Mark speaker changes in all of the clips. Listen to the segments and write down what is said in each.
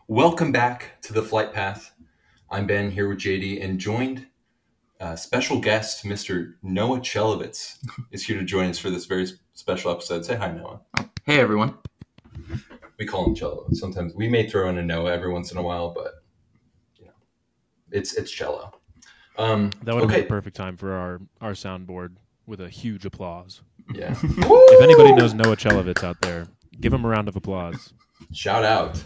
Speaker 1: Welcome back to the Flight Path. I'm Ben here with JD and joined special guest Mr. Noah Chelovitz is here to join us for this very special episode. Say hi, Noah.
Speaker 2: Hey, everyone.
Speaker 1: We call him Cello. Sometimes we may throw in a Noah every once in a while, but it's Cello.
Speaker 3: That would have been the perfect time for our soundboard with a huge applause.
Speaker 1: Yeah.
Speaker 3: If anybody knows Noah Chelovitz out there, give him a round of applause.
Speaker 1: Shout out.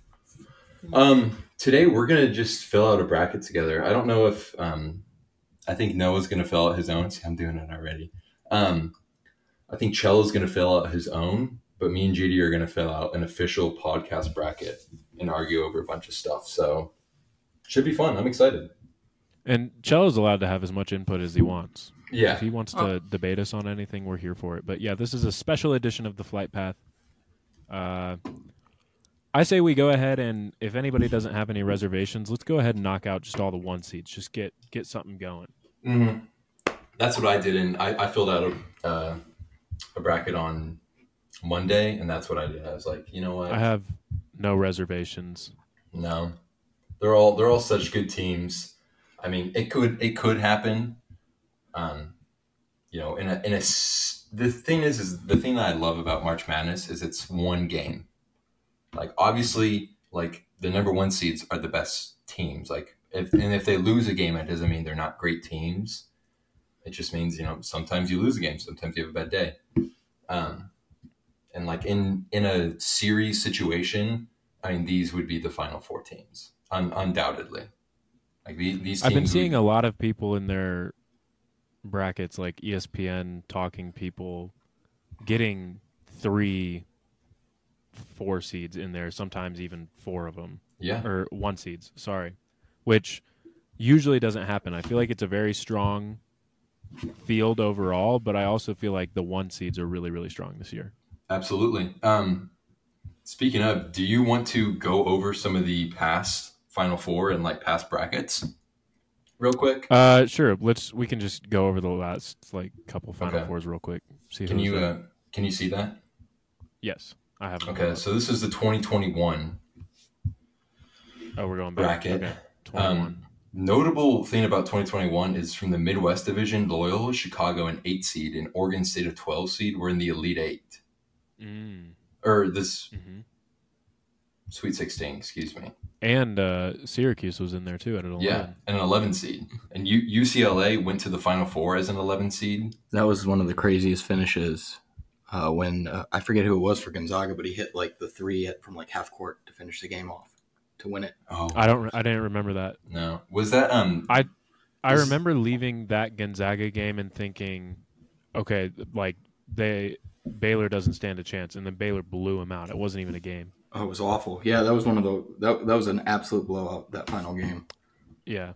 Speaker 1: Today we're gonna just fill out a bracket together. I don't know if I think Noah's gonna fill out his own. See, I'm doing it already. I think Cello's gonna fill out his own, but me and JD are gonna fill out an official podcast bracket and argue over a bunch of stuff. So should be fun. I'm excited.
Speaker 3: And Cello's allowed to have as much input as he wants.
Speaker 1: Yeah.
Speaker 3: If he wants to debate us on anything, we're here for it. But yeah, this is a special edition of the Flight Path. I say we go ahead and if anybody doesn't have any reservations, let's go ahead and knock out just all the one seeds. Just get something going.
Speaker 1: Mm-hmm. That's what I did, and I filled out a bracket on Monday, and that's what I did. I was like, you know what?
Speaker 3: I have no reservations.
Speaker 1: No, they're all such good teams. I mean, it could happen. The thing is the thing that I love about March Madness is it's one game. Like obviously, like the number one seeds are the best teams. Like if they lose a game, it doesn't mean they're not great teams. It just means sometimes you lose a game, sometimes you have a bad day. And like in a series situation, I mean these would be the final four teams, undoubtedly. Like these teams.
Speaker 3: I've been seeing a lot of people in their brackets, like ESPN talking people getting 3-4 seeds in there, sometimes even 4 of them.
Speaker 1: Yeah.
Speaker 3: Or 1 seeds, sorry. Which usually doesn't happen. I feel like it's a very strong field overall, but I also feel like the 1 seeds are really, really strong this year.
Speaker 1: Absolutely. Speaking of, do you want to go over some of the past Final Four and like past brackets real quick?
Speaker 3: Sure. We can just go over the last couple Final Fours real quick.
Speaker 1: Can you see that?
Speaker 3: Yes, I have.
Speaker 1: Okay, so this is the 2021.
Speaker 3: Oh, we're going back.
Speaker 1: Bracket.
Speaker 3: Okay. 21.
Speaker 1: Notable thing about 2021 is from the Midwest Division, Loyola Chicago, an 8 seed, and Oregon State, a 12 seed, were in the Elite 8. Or this Sweet 16, excuse me.
Speaker 3: And Syracuse was in there too at an 11.
Speaker 1: Yeah, and an 11 seed. And UCLA went to the Final Four as an 11 seed.
Speaker 2: That was one of the craziest finishes when I forget who it was for Gonzaga, but he hit like the 3 from like half court to finish the game off to win it.
Speaker 1: Oh,
Speaker 3: I didn't remember that.
Speaker 1: No, was that
Speaker 3: I remember leaving that Gonzaga game and thinking, okay, like Baylor doesn't stand a chance, and then Baylor blew him out. It wasn't even a game.
Speaker 2: Oh, it was awful. Yeah, that was one of the that was an absolute blowout, that final game.
Speaker 3: Yeah.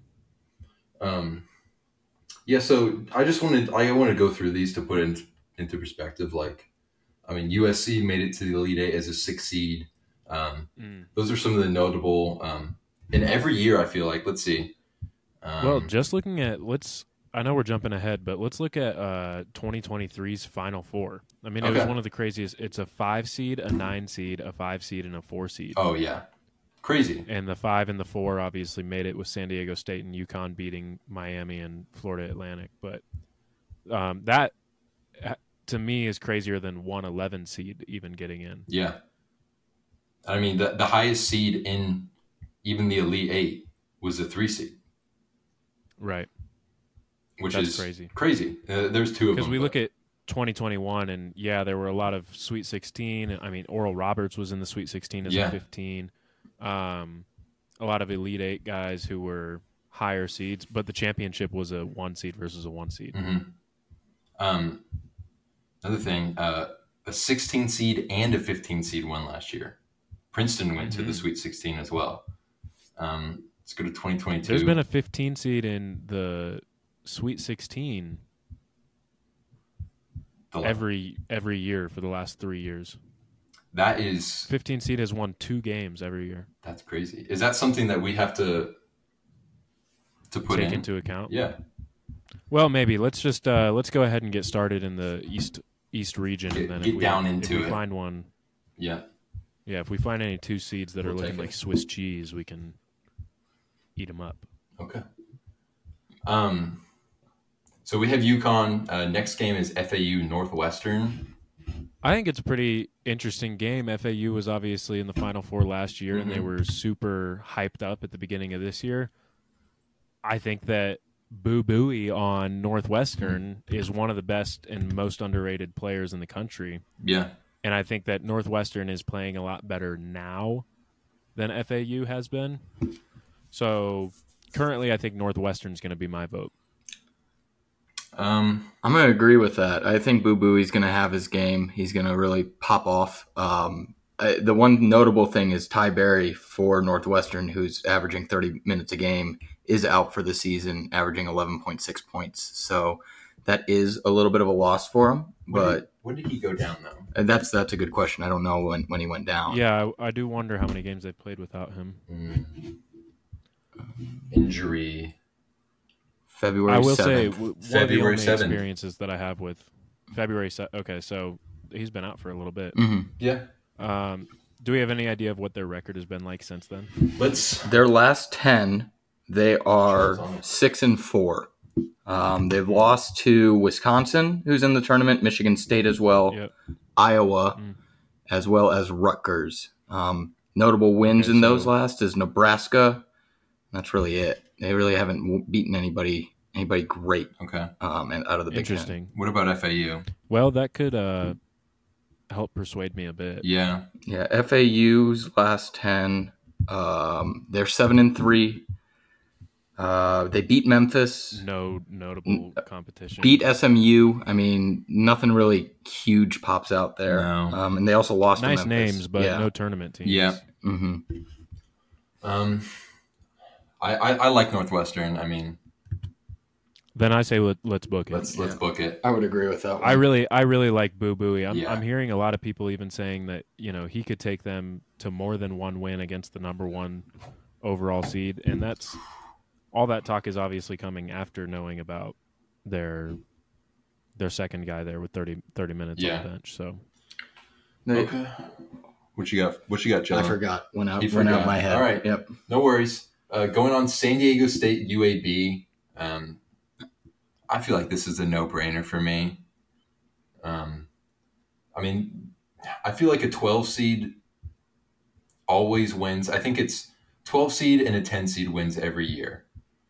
Speaker 1: Yeah, so I want to go through these to put it into perspective. Like, I mean, USC made it to the Elite Eight as a 6 seed. Those are some of the notable. And every year, I feel like, let's see.
Speaker 3: Well, just looking at I know we're jumping ahead, but let's look at 2023's Final Four. I mean, it was one of the craziest. It's a 5 seed, a 9 seed, a 5 seed, and a 4 seed.
Speaker 1: Oh yeah, crazy.
Speaker 3: And the 5 and the 4 obviously made it with San Diego State and UConn beating Miami and Florida Atlantic. But that, to me, is crazier than 1-11 seed even getting in.
Speaker 1: Yeah. I mean, the highest seed in even the Elite Eight was a 3 seed.
Speaker 3: Right.
Speaker 1: Which
Speaker 3: That's
Speaker 1: is crazy. There's 2 of them.
Speaker 3: Because we look at 2021, and yeah, there were a lot of Sweet 16. I mean, Oral Roberts was in the Sweet 16 as a 15. A lot of Elite Eight guys who were higher seeds, but the championship was a 1 seed versus a 1 seed.
Speaker 1: Another thing, a 16 seed and a 15 seed won last year. Princeton went to the Sweet 16 as well. Let's go to 2022.
Speaker 3: There's been a 15 seed in the Sweet 16 every year for the last 3 years.
Speaker 1: That is
Speaker 3: 15 seed has won 2 games every year.
Speaker 1: That's crazy. Is that something that we have to put
Speaker 3: into account?
Speaker 1: Yeah.
Speaker 3: Well, maybe let's just let's go ahead and get started in the East region, and then
Speaker 1: if we
Speaker 3: find one.
Speaker 1: Yeah.
Speaker 3: Yeah, if we find any 2 seeds that are
Speaker 1: We'll
Speaker 3: looking
Speaker 1: take
Speaker 3: like
Speaker 1: it.
Speaker 3: Swiss cheese, we can eat them up.
Speaker 1: Okay. So we have UConn. Next game is FAU Northwestern.
Speaker 3: I think it's a pretty interesting game. FAU was obviously in the Final Four last year, and they were super hyped up at the beginning of this year. I think that Boo Buie on Northwestern is one of the best and most underrated players in the country.
Speaker 1: Yeah.
Speaker 3: And I think that Northwestern is playing a lot better now than FAU has been. So currently, I think Northwestern's going to be my vote.
Speaker 2: I'm going to agree with that. I think Boo Buie's going to have his game. He's going to really pop off. The one notable thing is Ty Berry for Northwestern, who's averaging 30 minutes a game, is out for the season, averaging 11.6 points. So that is a little bit of a loss for him. But
Speaker 1: when did he go down, though?
Speaker 2: That's a good question. I don't know when he went down.
Speaker 3: Yeah, I do wonder how many games they played without him.
Speaker 1: Injury.
Speaker 2: February 7th.
Speaker 3: I will say, one
Speaker 1: February
Speaker 3: of the only
Speaker 1: 7th.
Speaker 3: experiences that I have with February 7th. Okay, so he's been out for a little bit.
Speaker 2: Mm-hmm.
Speaker 1: Yeah.
Speaker 3: Do we have any idea of what their record has been like since then?
Speaker 2: Their last 10, they are 6-4. They've lost to Wisconsin, who's in the tournament, Michigan State as well,
Speaker 3: Yep.
Speaker 2: Iowa, as well as Rutgers. Notable wins in those last is Nebraska. That's really it. They really haven't beaten anybody great.
Speaker 1: Okay.
Speaker 2: And out of the Big Ten.
Speaker 3: Interesting.
Speaker 1: What about FAU?
Speaker 3: Well, that could help persuade me a bit.
Speaker 1: Yeah.
Speaker 2: Yeah, FAU's last 10, they're 7-3. They beat Memphis.
Speaker 3: No notable competition.
Speaker 2: Beat SMU. I mean, nothing really huge pops out there.
Speaker 1: No.
Speaker 2: And they also lost
Speaker 3: nice
Speaker 2: to Memphis.
Speaker 3: names, but no tournament teams.
Speaker 1: Yeah.
Speaker 2: Mm-hmm.
Speaker 1: I like Northwestern. I mean,
Speaker 3: Then I say let's book it.
Speaker 1: let's book it.
Speaker 2: I would agree with that one.
Speaker 3: I really like Boo Buie.
Speaker 1: Yeah.
Speaker 3: I'm hearing a lot of people even saying that he could take them to more than one win against the number 1 overall seed, and that's all. That talk is obviously coming after knowing about their second guy there with 30 minutes on the bench. So
Speaker 1: Okay. What you got, Joe?
Speaker 2: I forgot. Went out my head.
Speaker 1: All right.
Speaker 2: Yep.
Speaker 1: No worries. Going on San Diego State UAB. I feel like this is a no-brainer for me. I mean, I feel like a 12 seed always wins. I think it's 12 seed and a 10 seed wins every year.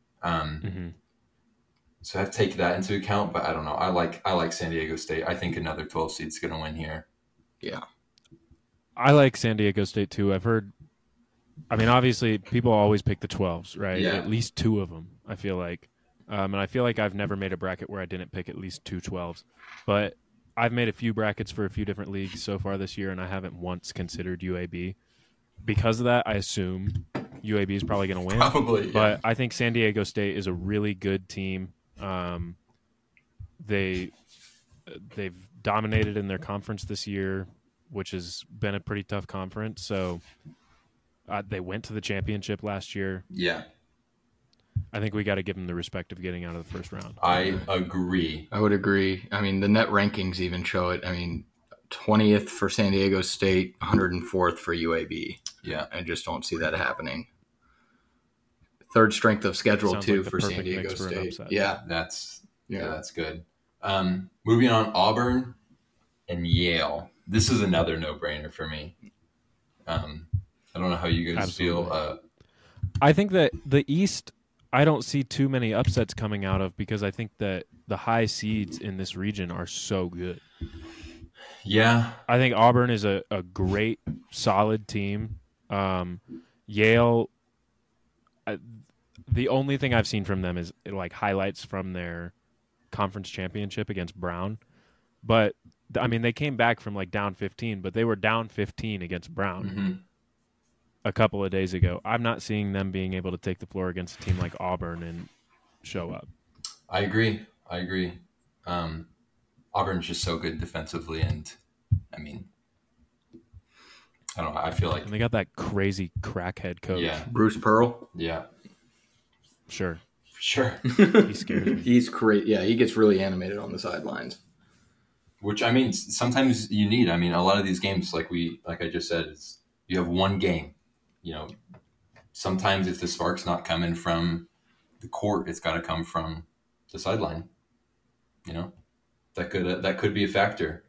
Speaker 1: So I have to take that into account, but I don't know. I like San Diego State. I think another 12 seed is going to win here.
Speaker 2: Yeah.
Speaker 3: I like San Diego State too. I've heard. I mean, obviously, people always pick the 12s, right?
Speaker 1: Yeah.
Speaker 3: At least 2 of them, I feel like. And I feel like I've never made a bracket where I didn't pick at least 2 12s. But I've made a few brackets for a few different leagues so far this year, and I haven't once considered UAB. Because of that, I assume UAB is probably going to win.
Speaker 1: Probably, yeah.
Speaker 3: But I think San Diego State is a really good team. They've dominated in their conference this year, which has been a pretty tough conference. So they went to the championship last year.
Speaker 1: Yeah.
Speaker 3: I think we got to give them the respect of getting out of the first round.
Speaker 1: I agree.
Speaker 2: I would agree. I mean, the net rankings even show it. I mean, 20th for San Diego State, 104th for UAB.
Speaker 1: Yeah.
Speaker 2: I just don't see that happening. Third strength of schedule,
Speaker 3: Sounds
Speaker 2: too,
Speaker 3: like the
Speaker 2: for San
Speaker 3: perfect
Speaker 2: Diego
Speaker 3: mix for an
Speaker 2: State.
Speaker 3: upset.
Speaker 2: Yeah.
Speaker 1: That's good. Moving on, Auburn and Yale. This is another no-brainer for me. I don't know how you guys feel.
Speaker 3: I think that the East, I don't see too many upsets coming out of because I think that the high seeds in this region are so good.
Speaker 1: Yeah.
Speaker 3: I think Auburn is a great, solid team. Yale, the only thing I've seen from them is like highlights from their conference championship against Brown. But, I mean, they came back from like down 15, but they were down 15 against Brown a couple of days ago. I'm not seeing them being able to take the floor against a team like Auburn and show up.
Speaker 1: I agree. Auburn's just so good defensively, and I mean, I don't know. I feel like
Speaker 3: And they got that crazy crackhead coach.
Speaker 1: Yeah.
Speaker 2: Bruce Pearl.
Speaker 1: Yeah.
Speaker 3: Sure.
Speaker 1: Sure.
Speaker 3: He scares me.
Speaker 2: He's great. Yeah, he gets really animated on the sidelines.
Speaker 1: Which, I mean, sometimes you need. I mean, a lot of these games, like I just said, You have one game. You know, sometimes if the spark's not coming from the court, it's got to come from the sideline. You know, that could be a factor.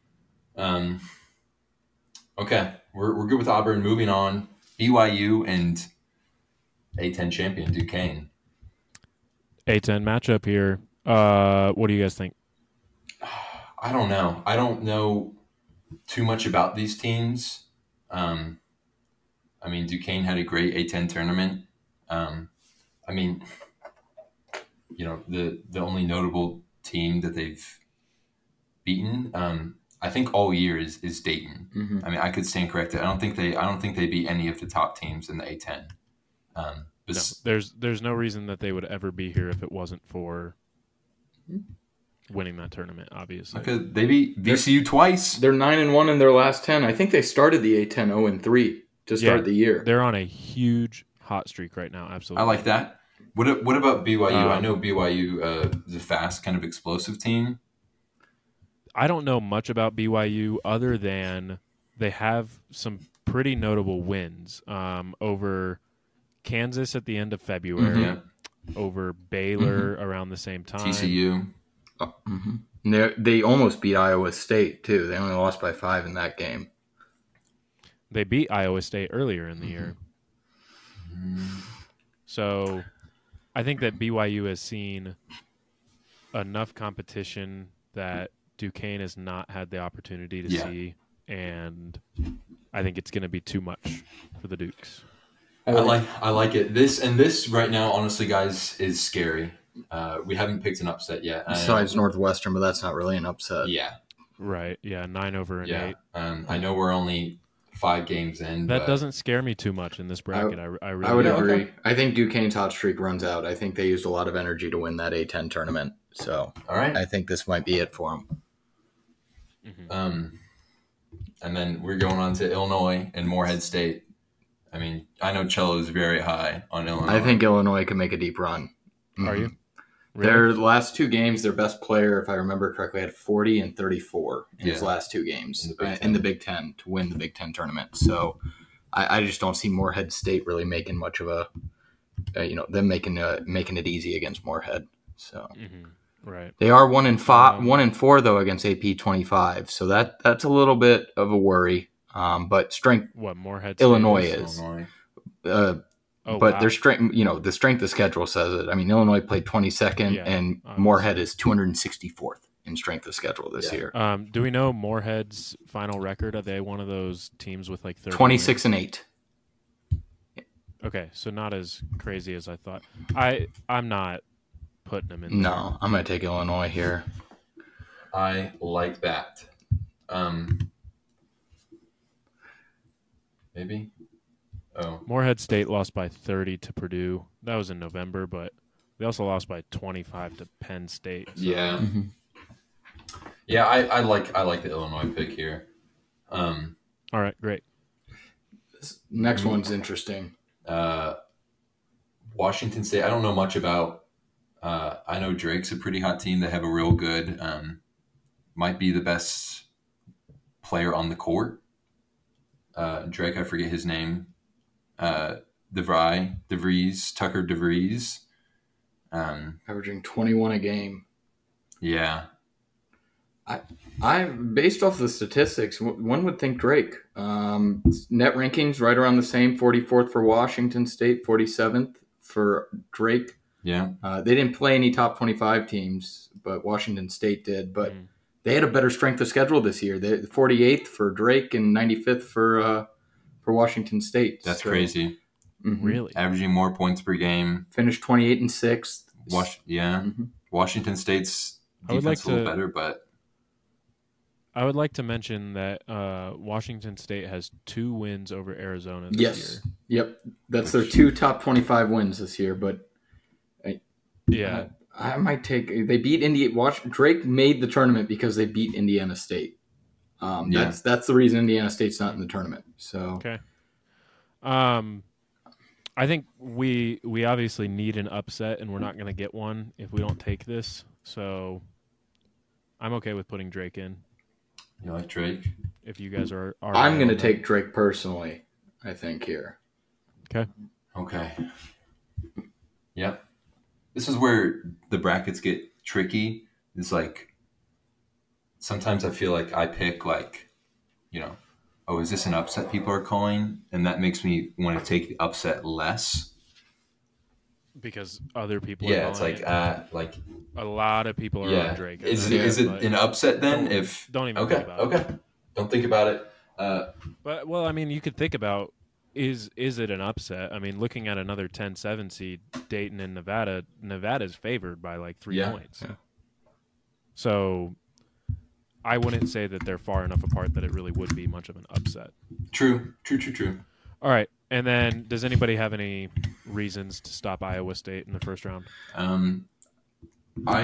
Speaker 1: Okay, we're good with Auburn. Moving on, BYU and A10 champion Duquesne.
Speaker 3: A10 matchup here. What do you guys think?
Speaker 1: I don't know. I don't know too much about these teams. I mean, Duquesne had a great A10 tournament. I mean, you know, the only notable team that they've beaten, I think all year is Dayton.
Speaker 2: Mm-hmm.
Speaker 1: I mean, I could stand corrected. I don't think they beat any of the top teams in the A10.
Speaker 3: No, there's no reason that they would ever be here if it wasn't for winning that tournament. Obviously,
Speaker 1: okay, they beat VCU twice.
Speaker 2: They're 9-1 in their last 10. I think they started the A10 0-3 to start the year.
Speaker 3: They're on a huge hot streak right now. Absolutely,
Speaker 1: I like that. What about BYU? I know BYU is a fast, kind of explosive team.
Speaker 3: I don't know much about BYU other than they have some pretty notable wins over Kansas at the end of February, over Baylor around the same time.
Speaker 1: TCU.
Speaker 2: They almost beat Iowa State, too. They only lost by 5 in that game.
Speaker 3: They beat Iowa State earlier in the year. So I think that BYU has seen enough competition that Duquesne has not had the opportunity to see, and I think it's going to be too much for the Dukes.
Speaker 1: I like it. This right now, honestly, guys, is scary. We haven't picked an upset yet.
Speaker 2: Besides Northwestern, but that's not really an upset.
Speaker 1: Yeah.
Speaker 3: Right. Yeah. 9 over an 8.
Speaker 1: I know we're only 5 games in.
Speaker 3: That doesn't scare me too much in this bracket. I
Speaker 2: would agree. Okay. I think Duquesne's hot streak runs out. I think they used a lot of energy to win that A10 tournament. So
Speaker 1: all right.
Speaker 2: I think this might be it for them.
Speaker 1: And then we're going on to Illinois and Morehead State. I mean, I know Cello is very high on Illinois.
Speaker 2: I think Illinois can make a deep run.
Speaker 3: Are you? Really?
Speaker 2: Their last 2 games, their best player, if I remember correctly, had 40 and 34 in his last 2 games in the Big Ten to win the Big Ten tournament. So I just don't see Morehead State really making much of a, them making it easy against Morehead. So
Speaker 3: right,
Speaker 2: they are 1-4 though against AP 25. So that's a little bit of a worry. But strength.
Speaker 3: What Morehead?
Speaker 2: Illinois is.
Speaker 3: But
Speaker 2: wow. Their strength, the strength of schedule says it. I mean, Illinois played 22nd, and Morehead is 264th in strength of schedule this year.
Speaker 3: Do we know Morehead's final record? Are they one of those teams with like 30
Speaker 2: 26-8?
Speaker 3: Okay, so not as crazy as I thought. I'm not putting them in.
Speaker 2: No, I'm going to take Illinois here.
Speaker 1: I like that. Maybe. Oh.
Speaker 3: Morehead State lost by 30 to Purdue. That was in November, but they also lost by 25 to Penn State. So.
Speaker 1: Yeah. Yeah, I like the Illinois pick here.
Speaker 3: All right, great.
Speaker 2: This next one's interesting.
Speaker 1: Washington State, I don't know much about. I know Drake's a pretty hot team. They have a real good, might be the best player on the court. Drake, I forget his name. Tucker DeVries.
Speaker 2: Averaging 21 a game.
Speaker 1: Yeah.
Speaker 2: I based off the statistics, one would think Drake. Net rankings right around the same, 44th for Washington State, 47th for Drake.
Speaker 1: Yeah.
Speaker 2: They didn't play any top 25 teams, but Washington State did. But they had a better strength of schedule this year. They 48th for Drake and 95th for Washington State.
Speaker 1: That's crazy.
Speaker 3: Really?
Speaker 1: Averaging more points per game.
Speaker 2: Finished 28 and 6th.
Speaker 1: Washington State's defense a little better, but
Speaker 3: I would like to mention that Washington State has 2 wins over Arizona this
Speaker 2: year. Yep. That's their 2 top 25 wins this year, but I might take they beat Drake made the tournament because they beat Indiana State. That's the reason Indiana State's not in the tournament. So
Speaker 3: okay. I think we obviously need an upset, and we're not going to get one if we don't take this. So I'm okay with putting Drake in.
Speaker 1: You like Drake?
Speaker 3: If you guys are
Speaker 2: I'm going to take Drake personally. I think, here.
Speaker 1: Okay. Yep. This is where the brackets get tricky. It's like sometimes I feel like I pick is this an upset people are calling? And that makes me want to take the upset less.
Speaker 3: Because other people
Speaker 1: Yeah,
Speaker 3: are
Speaker 1: it's
Speaker 3: like a lot of people are on Drake.
Speaker 1: Is it an upset then?
Speaker 3: Don't even think about it.
Speaker 1: Okay. Don't think about it.
Speaker 3: But well, I mean, you could think about is it an upset? I mean, looking at another 10-7 seed, Dayton and Nevada, Nevada's favored by like 3 points.
Speaker 2: Yeah.
Speaker 3: So I wouldn't say that they're far enough apart that it really would be much of an upset.
Speaker 1: True.
Speaker 3: All right. And then does anybody have any reasons to stop Iowa State in the first round?
Speaker 1: I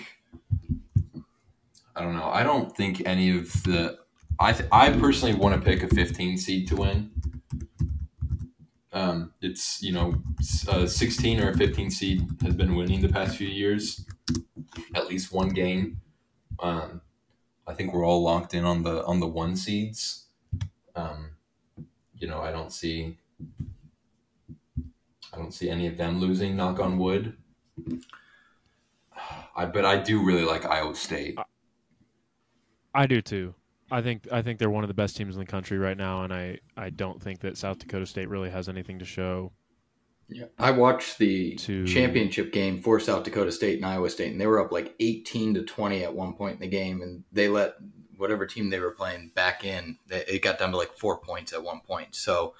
Speaker 1: don't know. I don't think any of the I personally want to pick a 15 seed to win. It's a 16 or a 15 seed has been winning the past few years, at least one game. I think we're all locked in on the 1 seeds. I don't see any of them losing. Knock on wood. But I do really like Iowa State.
Speaker 3: I do too. I think they're one of the best teams in the country right now, and I don't think that South Dakota State really has anything to show.
Speaker 2: Yeah, I watched the championship game for South Dakota State and Iowa State, and they were up like 18-20 at one point in the game, and they let whatever team they were playing back in. It got down to like 4 points at one point. So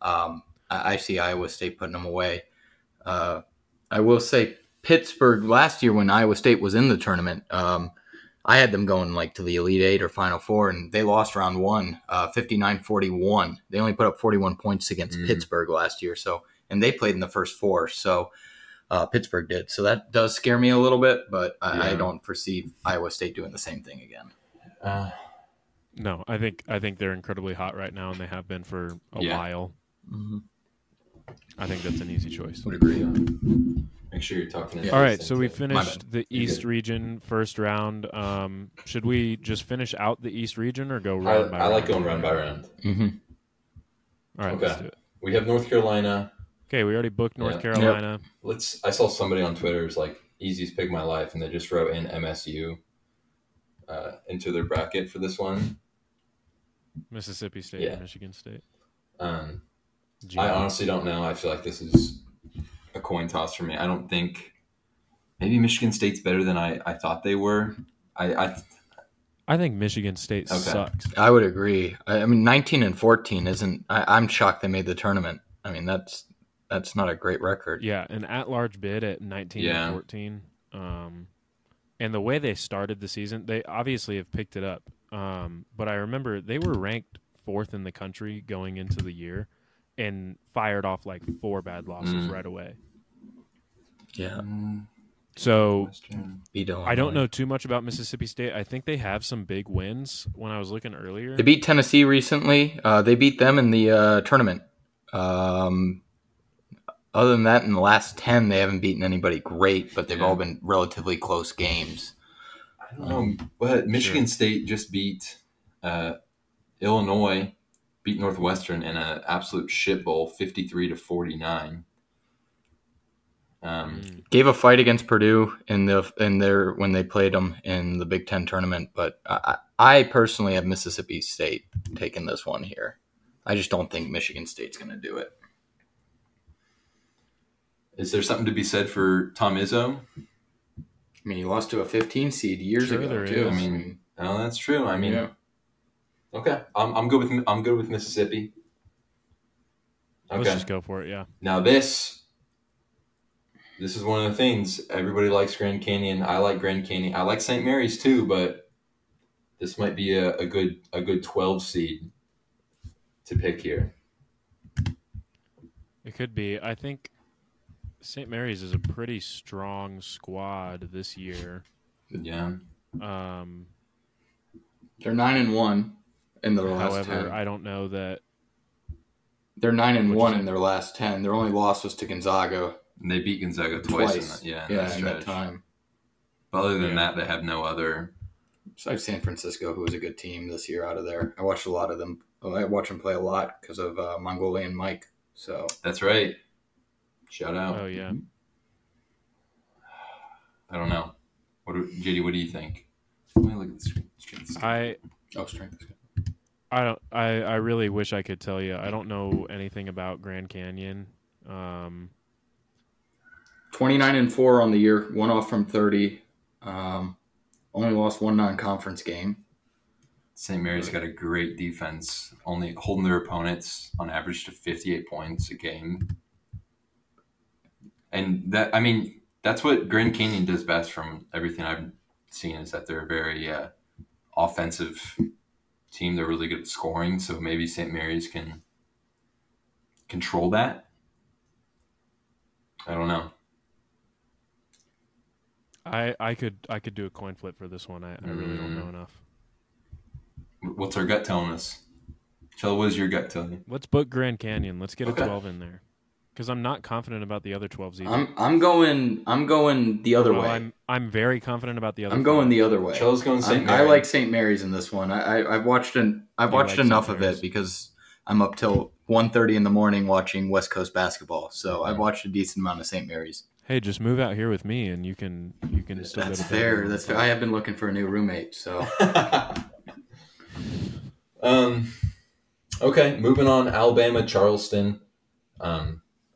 Speaker 2: I see Iowa State putting them away. I will say Pittsburgh last year when Iowa State was in the tournament, I had them going like to the Elite Eight or Final Four, and they lost round 1, 59-41. They only put up 41 points against Pittsburgh last year. And they played in the first 4, so Pittsburgh did. So that does scare me a little bit, but I don't foresee Iowa State doing the same thing again.
Speaker 3: No, I think they're incredibly hot right now, and they have been for a while.
Speaker 2: Mm-hmm.
Speaker 3: I think that's an easy choice.
Speaker 2: Would agree.
Speaker 1: Make sure you're talking.
Speaker 3: All right, so we finished the East region first round. Should we just finish out the East region or go round by round?
Speaker 1: I like going round by round.
Speaker 2: Mm-hmm.
Speaker 3: All right, let's do it.
Speaker 1: We have North Carolina.
Speaker 3: Okay, we already booked North Carolina.
Speaker 1: Yep. I saw somebody on Twitter who's like, easiest pick of my life, and they just wrote in MSU into their bracket for this one.
Speaker 3: Mississippi State and Michigan State.
Speaker 1: I honestly don't know. I feel like this is a coin toss for me. I don't think maybe Michigan State's better than I thought they were.
Speaker 3: I think Michigan State sucks.
Speaker 2: I would agree. I mean, 19-14 isn't. I'm shocked they made the tournament. I mean, that's not a great record.
Speaker 3: Yeah, an at-large bid at 19-14. And the way they started the season, they obviously have picked it up. But I remember they were ranked 4th in the country going into the year and fired off like 4 bad losses right away.
Speaker 2: Yeah.
Speaker 3: So I don't know too much about Mississippi State. I think they have some big wins when I was looking earlier.
Speaker 2: They beat Tennessee recently. They beat them in the tournament. Other than that, in the last 10, they haven't beaten anybody great, but they've all been relatively close games.
Speaker 1: I don't know, but Michigan State just beat Illinois, beat Northwestern in an absolute shit bowl, 53-49.
Speaker 2: Gave a fight against Purdue in their when they played them in the Big Ten tournament, but I personally have Mississippi State taking this one here. I just don't think Michigan State's going to do it.
Speaker 1: Is there something to be said for Tom Izzo?
Speaker 2: I mean, he lost to a 15 seed years ago too.
Speaker 1: I mean, that's true. I mean, okay, I'm good with Mississippi. Okay,
Speaker 3: let's just go for it. Yeah.
Speaker 1: Now this is one of the things everybody likes. Grand Canyon. I like Grand Canyon. I like St. Mary's too, but this might be a good 12 seed to pick here.
Speaker 3: It could be. I think St. Mary's is a pretty strong squad this year.
Speaker 1: Yeah.
Speaker 2: They're 9-1 in their last 10.
Speaker 3: However, I don't know that
Speaker 2: they're 9-1 in their last 10. Their only loss was to Gonzaga.
Speaker 1: And they beat Gonzaga twice. In that
Speaker 2: time.
Speaker 1: But other than that, they have no other.
Speaker 2: Besides San Francisco, who was a good team this year out of there. I watched a lot of them I watch him play a lot because of Mongolian Mike. So
Speaker 1: that's right. Shout out.
Speaker 3: Oh yeah.
Speaker 1: I don't know. JD? What do you think? Let me look at the strength.
Speaker 2: strength.
Speaker 3: I really wish I could tell you. I don't know anything about Grand Canyon.
Speaker 2: 29-4 on the year, one off from 30. Only lost one non-conference game.
Speaker 1: St. Mary's got a great defense, only holding their opponents on average to 58 points a game. And that's what Grand Canyon does best from everything I've seen, is that they're a very offensive team. They're really good at scoring, so maybe St. Mary's can control that. I don't know.
Speaker 3: I could do a coin flip for this one. I really don't know enough.
Speaker 1: What's our gut telling us? Chell, what is your gut telling you?
Speaker 3: Let's book Grand Canyon. Let's get a 12 in there, because I'm not confident about the other 12s either.
Speaker 2: I'm going the other way.
Speaker 3: I'm very confident about the other.
Speaker 2: I'm going the other way.
Speaker 1: Chell's going St. Mary's.
Speaker 2: I like St. Mary's in this one. I've watched enough of it because I'm up till 1:30 in the morning watching West Coast basketball. So I've watched a decent amount of St. Mary's.
Speaker 3: Hey, just move out here with me, and you can still.
Speaker 2: That's fair. That's fair. I have been looking for a new roommate, so.
Speaker 1: Okay, moving on. Alabama, Charleston. I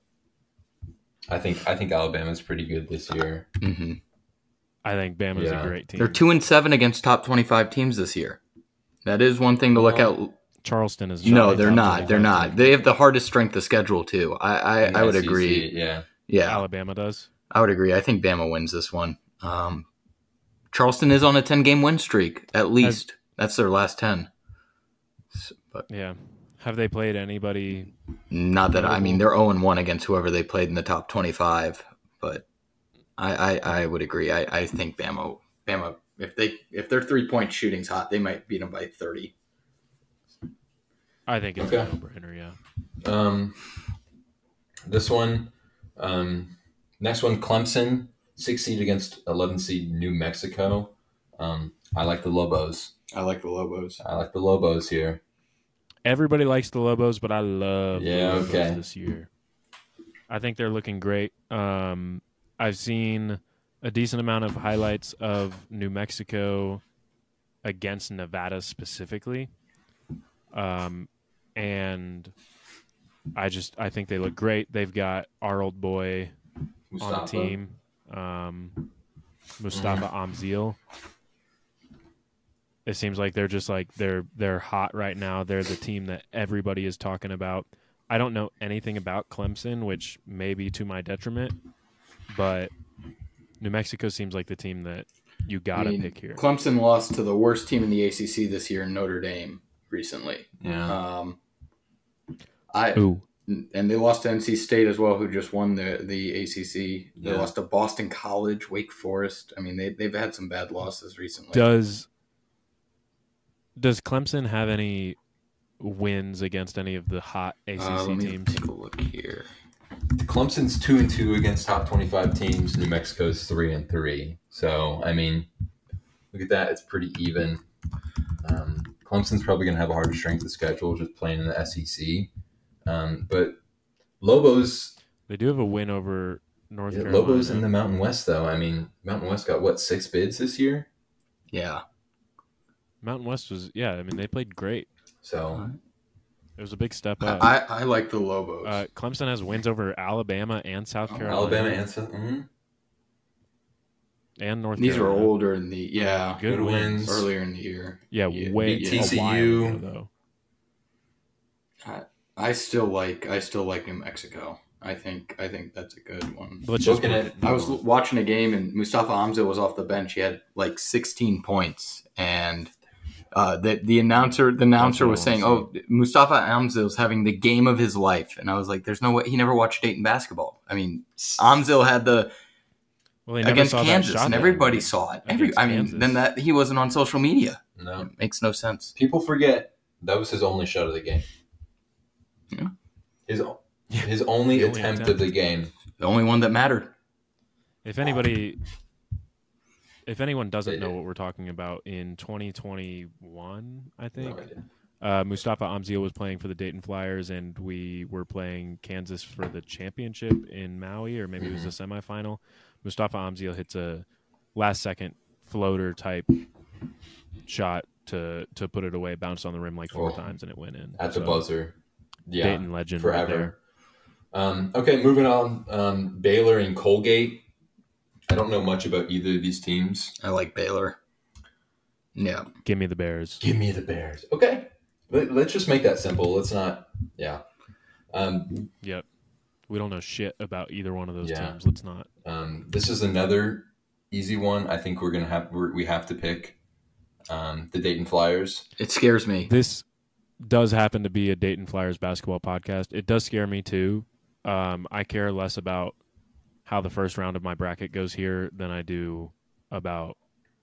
Speaker 1: think Alabama's pretty good this year.
Speaker 2: Mm-hmm.
Speaker 3: I think Bama's a great team.
Speaker 2: They're 2-7 against top 25 teams this year. That is one thing to look at.
Speaker 3: Charleston is
Speaker 2: no, they're not. They're not. Team. They have the hardest strength of schedule too. I would agree. Yeah.
Speaker 3: Alabama does.
Speaker 2: I would agree. I think Bama wins this one. Charleston is on a 10-game win streak at least. That's their last 10. But
Speaker 3: yeah. Have they played anybody?
Speaker 2: Not that they're 0-1 against whoever they played in the top 25. But I would agree. I think Bama if their 3-point shooting's hot, they might beat them by 30.
Speaker 3: I think it's a no-brainer. Yeah.
Speaker 1: This one, next one, Clemson, 6 seed against 11 seed New Mexico. I like the Lobos.
Speaker 2: I like the Lobos
Speaker 1: here.
Speaker 3: Everybody likes the Lobos, but I love the Lobos this year. I think they're looking great. I've seen a decent amount of highlights of New Mexico against Nevada specifically. And I think they look great. They've got our old boy
Speaker 1: Mustafa
Speaker 3: on the team, Mustafa Amzil. It seems like they're just like they're hot right now. They're the team that everybody is talking about. I don't know anything about Clemson, which may be to my detriment, but New Mexico seems like the team that you gotta pick here.
Speaker 2: Clemson lost to the worst team in the ACC this year, Notre Dame, recently.
Speaker 1: Yeah.
Speaker 2: And they lost to NC State as well, who just won the ACC. They lost to Boston College, Wake Forest. I mean, they've had some bad losses recently.
Speaker 3: Does Clemson have any wins against any of the hot ACC
Speaker 2: let me
Speaker 3: teams?
Speaker 2: Take a look here.
Speaker 1: Clemson's 2-2 against top 25 teams. New Mexico's 3-3. So I mean, look at that; it's pretty even. Clemson's probably going to have a harder strength of schedule just playing in the SEC. But Lobos,
Speaker 3: they do have a win over North Carolina.
Speaker 1: Lobos in the Mountain West, though. I mean, Mountain West got 6 bids this year?
Speaker 2: Yeah.
Speaker 3: Mountain West was, they played great.
Speaker 1: So
Speaker 3: it was a big step up.
Speaker 2: I like the Lobos.
Speaker 3: Clemson has wins over Alabama and South Carolina.
Speaker 1: Alabama and South
Speaker 3: and North
Speaker 2: These
Speaker 3: Carolina.
Speaker 2: Were older in the
Speaker 1: good wins
Speaker 2: earlier in the year.
Speaker 3: Yeah, way
Speaker 1: TCU
Speaker 3: though.
Speaker 2: I still like New Mexico. I think that's a good one.
Speaker 1: I
Speaker 2: was watching a game and Mustafa Amzil was off the bench. He had like 16 points, and the announcer was saying, "Oh, Mustafa Amzil's having the game of his life," and I was like, "There's no way he never watched Dayton basketball." I mean, Amzil had against Kansas, and everybody saw it. Then that he wasn't on social media.
Speaker 1: No,
Speaker 2: it makes no sense.
Speaker 1: People forget that was his only shot of the game.
Speaker 2: Yeah.
Speaker 1: His only attempt of the game.
Speaker 2: The only one that mattered.
Speaker 3: If anyone doesn't know what we're talking about, in 2021, I think, Mustafa Amzil was playing for the Dayton Flyers, and we were playing Kansas for the championship in Maui, or maybe it was a semifinal. Mustafa Amzil hits a last-second floater type shot to put it away, bounced on the rim like 4 times, and it went in
Speaker 1: at the buzzer. Yeah,
Speaker 3: Dayton legend
Speaker 1: forever.
Speaker 3: Right there.
Speaker 1: Okay, moving on. Baylor and Colgate. I don't know much about either of these teams.
Speaker 2: I like Baylor. Yeah.
Speaker 3: Give me the Bears.
Speaker 1: Give me the Bears. Okay. Let's just make that simple. Let's not. Yeah.
Speaker 3: Yep. We don't know shit about either one of those teams. Let's not.
Speaker 1: This is another easy one. I think we have to pick the Dayton Flyers.
Speaker 2: It scares me.
Speaker 3: This does happen to be a Dayton Flyers basketball podcast. It does scare me too. I care less about how the first round of my bracket goes here than I do about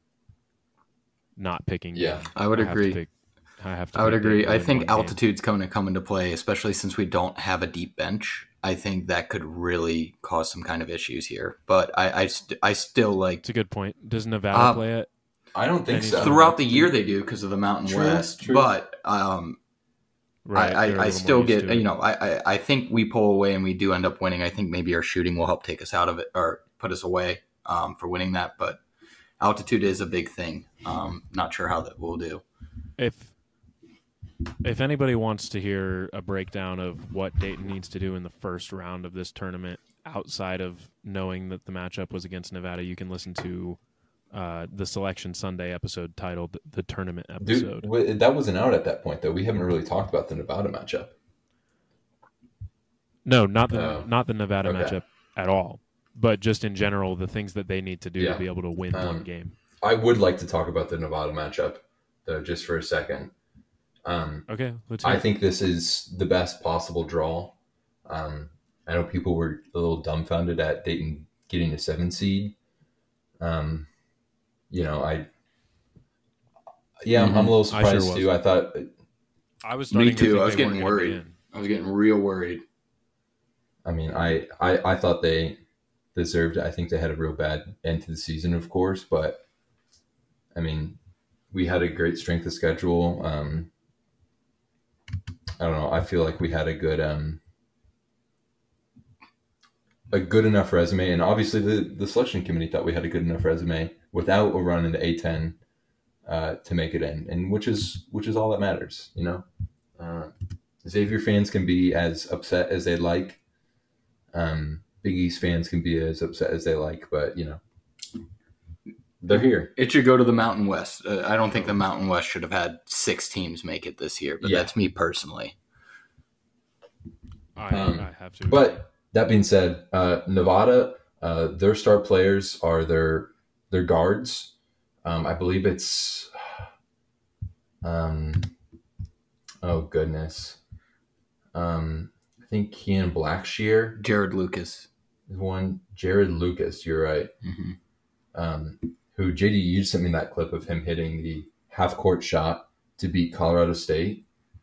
Speaker 3: not picking.
Speaker 1: Yeah,
Speaker 2: I would agree. I would agree. I think altitude's going to come into play, especially since we don't have a deep bench. I think that could really cause some kind of issues here. But I still like.
Speaker 3: It's a good point. Does Nevada play it?
Speaker 1: I don't think so.
Speaker 2: Throughout the year they do because of the Mountain West.
Speaker 1: True.
Speaker 2: But
Speaker 3: right,
Speaker 2: I still get, I think we pull away and we do end up winning. I think maybe our shooting will help take us out of it or put us away for winning that. But altitude is a big thing. Not sure how that will do.
Speaker 3: If anybody wants to hear a breakdown of what Dayton needs to do in the first round of this tournament, outside of knowing that the matchup was against Nevada, you can listen to the Selection Sunday episode titled "The Tournament Episode."
Speaker 1: Dude, that wasn't out at that point, though. We haven't really talked about the Nevada matchup.
Speaker 3: No, not the Nevada matchup at all. But just in general, the things that they need to do to be able to win one game.
Speaker 1: I would like to talk about the Nevada matchup, though, just for a second.
Speaker 3: Okay,
Speaker 1: I think this is the best possible draw. I know people were a little dumbfounded at Dayton getting a 7 seed. I'm a little surprised too. I thought
Speaker 3: I was.
Speaker 2: Me too. I was getting worried. I was getting real worried.
Speaker 1: I mean, I thought they deserved it. I think they had a real bad end to the season, of course, but I mean, we had a great strength of schedule. I don't know. I feel like we had a good enough resume, and obviously the selection committee thought we had a good enough resume without a run into A10 to make it in, and which is all that matters, Xavier fans can be as upset as they like. Big East fans can be as upset as they like, but they're here.
Speaker 2: It should go to the Mountain West. I don't think the Mountain West should have had 6 teams make it this year, but that's me personally.
Speaker 3: I have to.
Speaker 1: But that being said, Nevada, their star players are their guards. I believe it's oh goodness. I think Kean Blackshear.
Speaker 2: Jared Lucas.
Speaker 1: One. Jared Lucas, you're right.
Speaker 2: Mm-hmm.
Speaker 1: Who, JD, you sent me that clip of him hitting the half-court shot to beat Colorado State.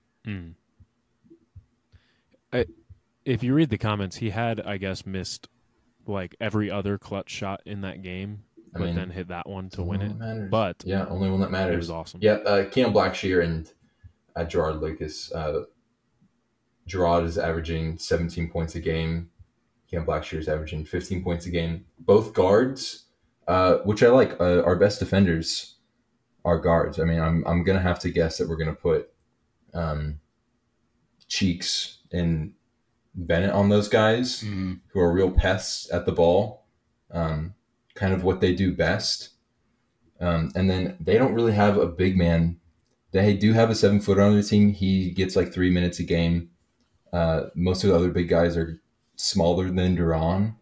Speaker 3: If you read the comments, he had, I guess, missed like every other clutch shot in that game, but then hit that one to win it. But
Speaker 1: yeah, only one that matters.
Speaker 3: It was awesome.
Speaker 1: Yeah, Keon Blackshear and Gerard Lucas. Gerard is averaging 17 points a game. Keon Blackshear is averaging 15 points a game. Both guards, which I like. Our best defenders are guards. I mean, I'm gonna have to guess that we're gonna put Cheeks and Bennett on those guys who are real pests at the ball, kind of what they do best. And then they don't really have a big man. They do have a 7-footer on their team. He gets like 3 minutes a game. Most of the other big guys are smaller than Duran.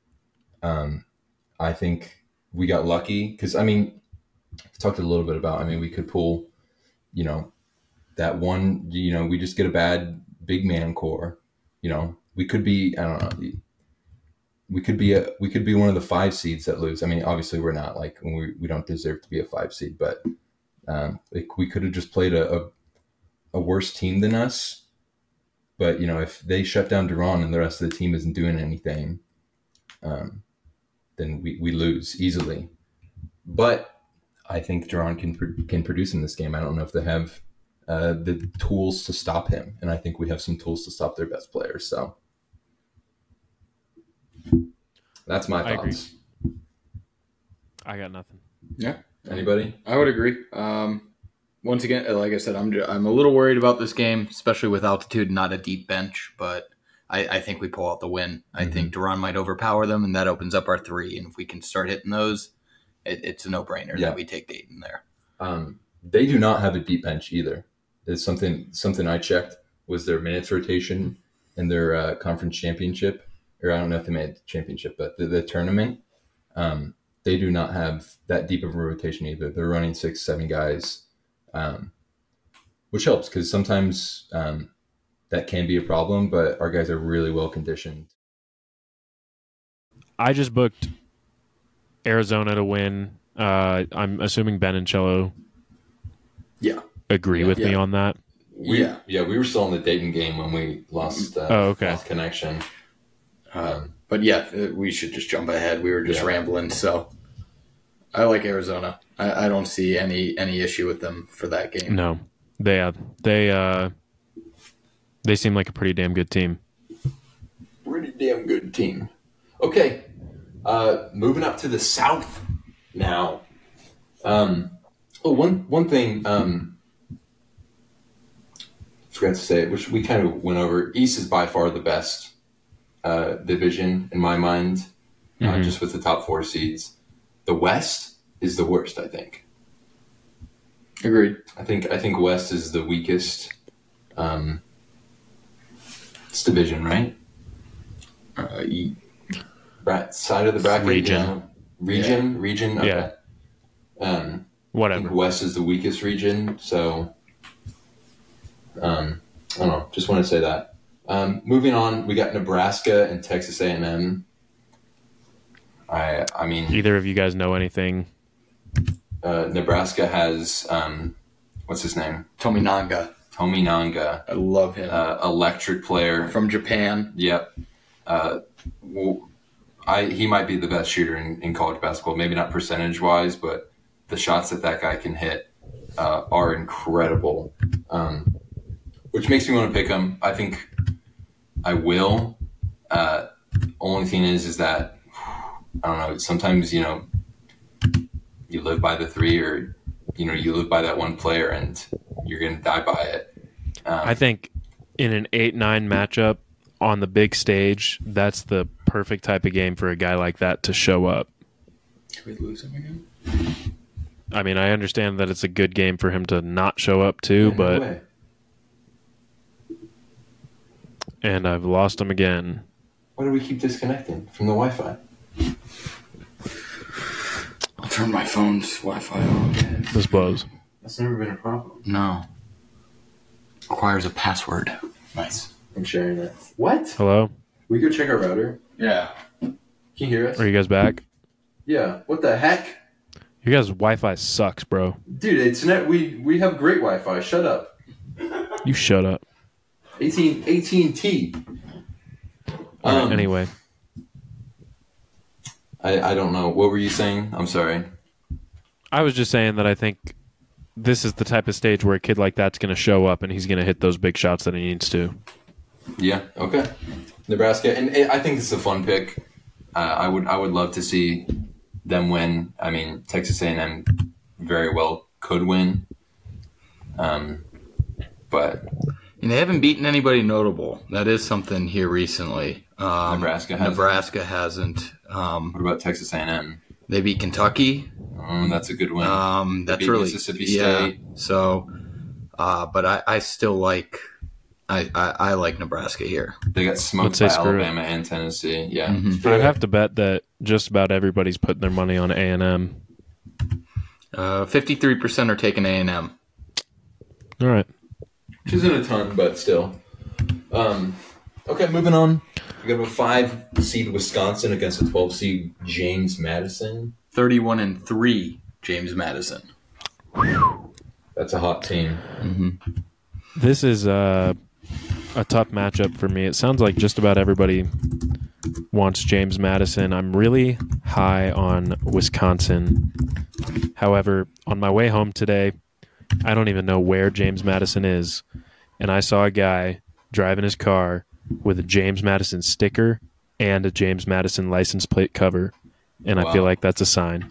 Speaker 1: I think we got lucky because, we talked a little bit about, we could pull, that one, we just get a bad big man core. We could be, I don't know, we could be one of the 5 seeds that lose. Obviously we're not, like, we don't deserve to be a 5 seed, but we could have just played a worse team than us. But, if they shut down Duran and the rest of the team isn't doing anything, then we lose easily. But I think Duran can produce in this game. I don't know if they have the tools to stop him, and I think we have some tools to stop their best players. So that's my thoughts.
Speaker 3: I got nothing.
Speaker 2: Yeah.
Speaker 1: Anybody?
Speaker 2: I would agree. Once again, like I said, I'm a little worried about this game, especially with altitude, not a deep bench, but I think we pull out the win. I think Duran might overpower them, and that opens up our 3. And if we can start hitting those, it's a no-brainer that we take Dayton there.
Speaker 1: They do not have a deep bench either. It's something I checked was their minutes rotation in their conference championship, or I don't know if they made the championship, but the tournament. They do not have that deep of a rotation either. They're running 6-7 guys, which helps because sometimes that can be a problem, but our guys are really well conditioned.
Speaker 3: I just booked Arizona to win. I'm assuming Ben and Cello agree with me on that.
Speaker 1: We were still in the Dayton game when we lost lost connection.
Speaker 2: But we should just jump ahead. We were just rambling, so I like Arizona. I don't see any issue with them for that game.
Speaker 3: No, they seem like a pretty damn good team.
Speaker 1: Pretty damn good team. Okay, moving up to the South now. One thing forgot to say, which we kind of went over. East is by far the best division in my mind, just with the top 4 seeds. The West is the worst, I think.
Speaker 2: Agreed.
Speaker 1: I think West is the weakest. It's division, right? Side of the bracket. Region. Okay.
Speaker 3: Whatever.
Speaker 1: I think West is the weakest region, so I don't know. Just want to say that. Moving on, we got Nebraska and Texas A&M. I mean,
Speaker 3: either of you guys know anything?
Speaker 1: Nebraska has what's his name?
Speaker 2: Tominaga.
Speaker 1: I
Speaker 2: love him.
Speaker 1: Electric player
Speaker 2: from Japan.
Speaker 1: Yep. He might be the best shooter in college basketball. Maybe not percentage wise, but the shots that guy can hit are incredible. Which makes me want to pick him. I think I will. Only thing is that I don't know. Sometimes you live by the 3, or you live by that one player, and you're going to die by it.
Speaker 3: I think in an 8-9 matchup on the big stage, that's the perfect type of game for a guy like that to show up.
Speaker 2: Can we lose him again?
Speaker 3: I mean, I understand that it's a good game for him to not show up too, but and I've lost him again.
Speaker 1: Why do we keep disconnecting from the Wi-Fi?
Speaker 2: I'll turn my phone's Wi-Fi on.
Speaker 3: This blows.
Speaker 1: That's never been a problem.
Speaker 2: No. Requires a password. Nice.
Speaker 1: I'm sharing it. What?
Speaker 3: Hello?
Speaker 1: We go check our router.
Speaker 2: Yeah.
Speaker 1: Can you hear us?
Speaker 3: Are you guys back?
Speaker 1: Yeah. What the heck?
Speaker 3: Your guys' Wi-Fi sucks, bro.
Speaker 1: Dude, it's net. We have great Wi-Fi. Shut up.
Speaker 3: You shut up.
Speaker 1: AT&T.
Speaker 3: All right, anyway.
Speaker 1: I don't know. What were you saying? I'm sorry.
Speaker 3: I was just saying that I think this is the type of stage where a kid like that's going to show up and he's going to hit those big shots that he needs to.
Speaker 1: Yeah. Okay. Nebraska, and I think this is a fun pick. I would love to see them win. I mean, Texas A&M very well could win. But
Speaker 2: and they haven't beaten anybody notable. That is something here recently. Nebraska hasn't.
Speaker 1: What about Texas A&M?
Speaker 2: They beat Kentucky.
Speaker 1: That's a good win.
Speaker 2: That's really
Speaker 1: Mississippi State.
Speaker 2: So, but I still like. I like Nebraska here.
Speaker 1: They got smoked by Alabama and Tennessee. Yeah,
Speaker 3: I'd have to bet that just about everybody's putting their money on A&M.
Speaker 2: 53% are taking A&M.
Speaker 3: All right,
Speaker 1: which isn't a ton, but still. Okay, moving on. We got a 5 seed Wisconsin against a 12 seed James Madison.
Speaker 2: 31-3 James Madison.
Speaker 1: That's a hot team.
Speaker 2: Mm-hmm.
Speaker 3: This is a tough matchup for me. It sounds like just about everybody wants James Madison. I'm really high on Wisconsin. However, on my way home today, I don't even know where James Madison is, and I saw a guy driving his car with a James Madison sticker and a James Madison license plate cover, and I feel like that's a sign.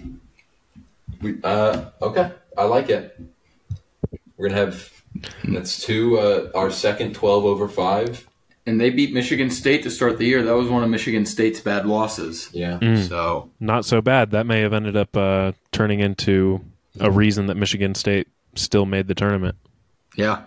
Speaker 1: Okay, I like it. We're gonna have that's two. Our second 12 over 5.
Speaker 2: And they beat Michigan State to start the year. That was one of Michigan State's bad losses.
Speaker 1: Yeah.
Speaker 2: So
Speaker 3: not so bad. That may have ended up turning into a reason that Michigan State still made the tournament.
Speaker 2: Yeah.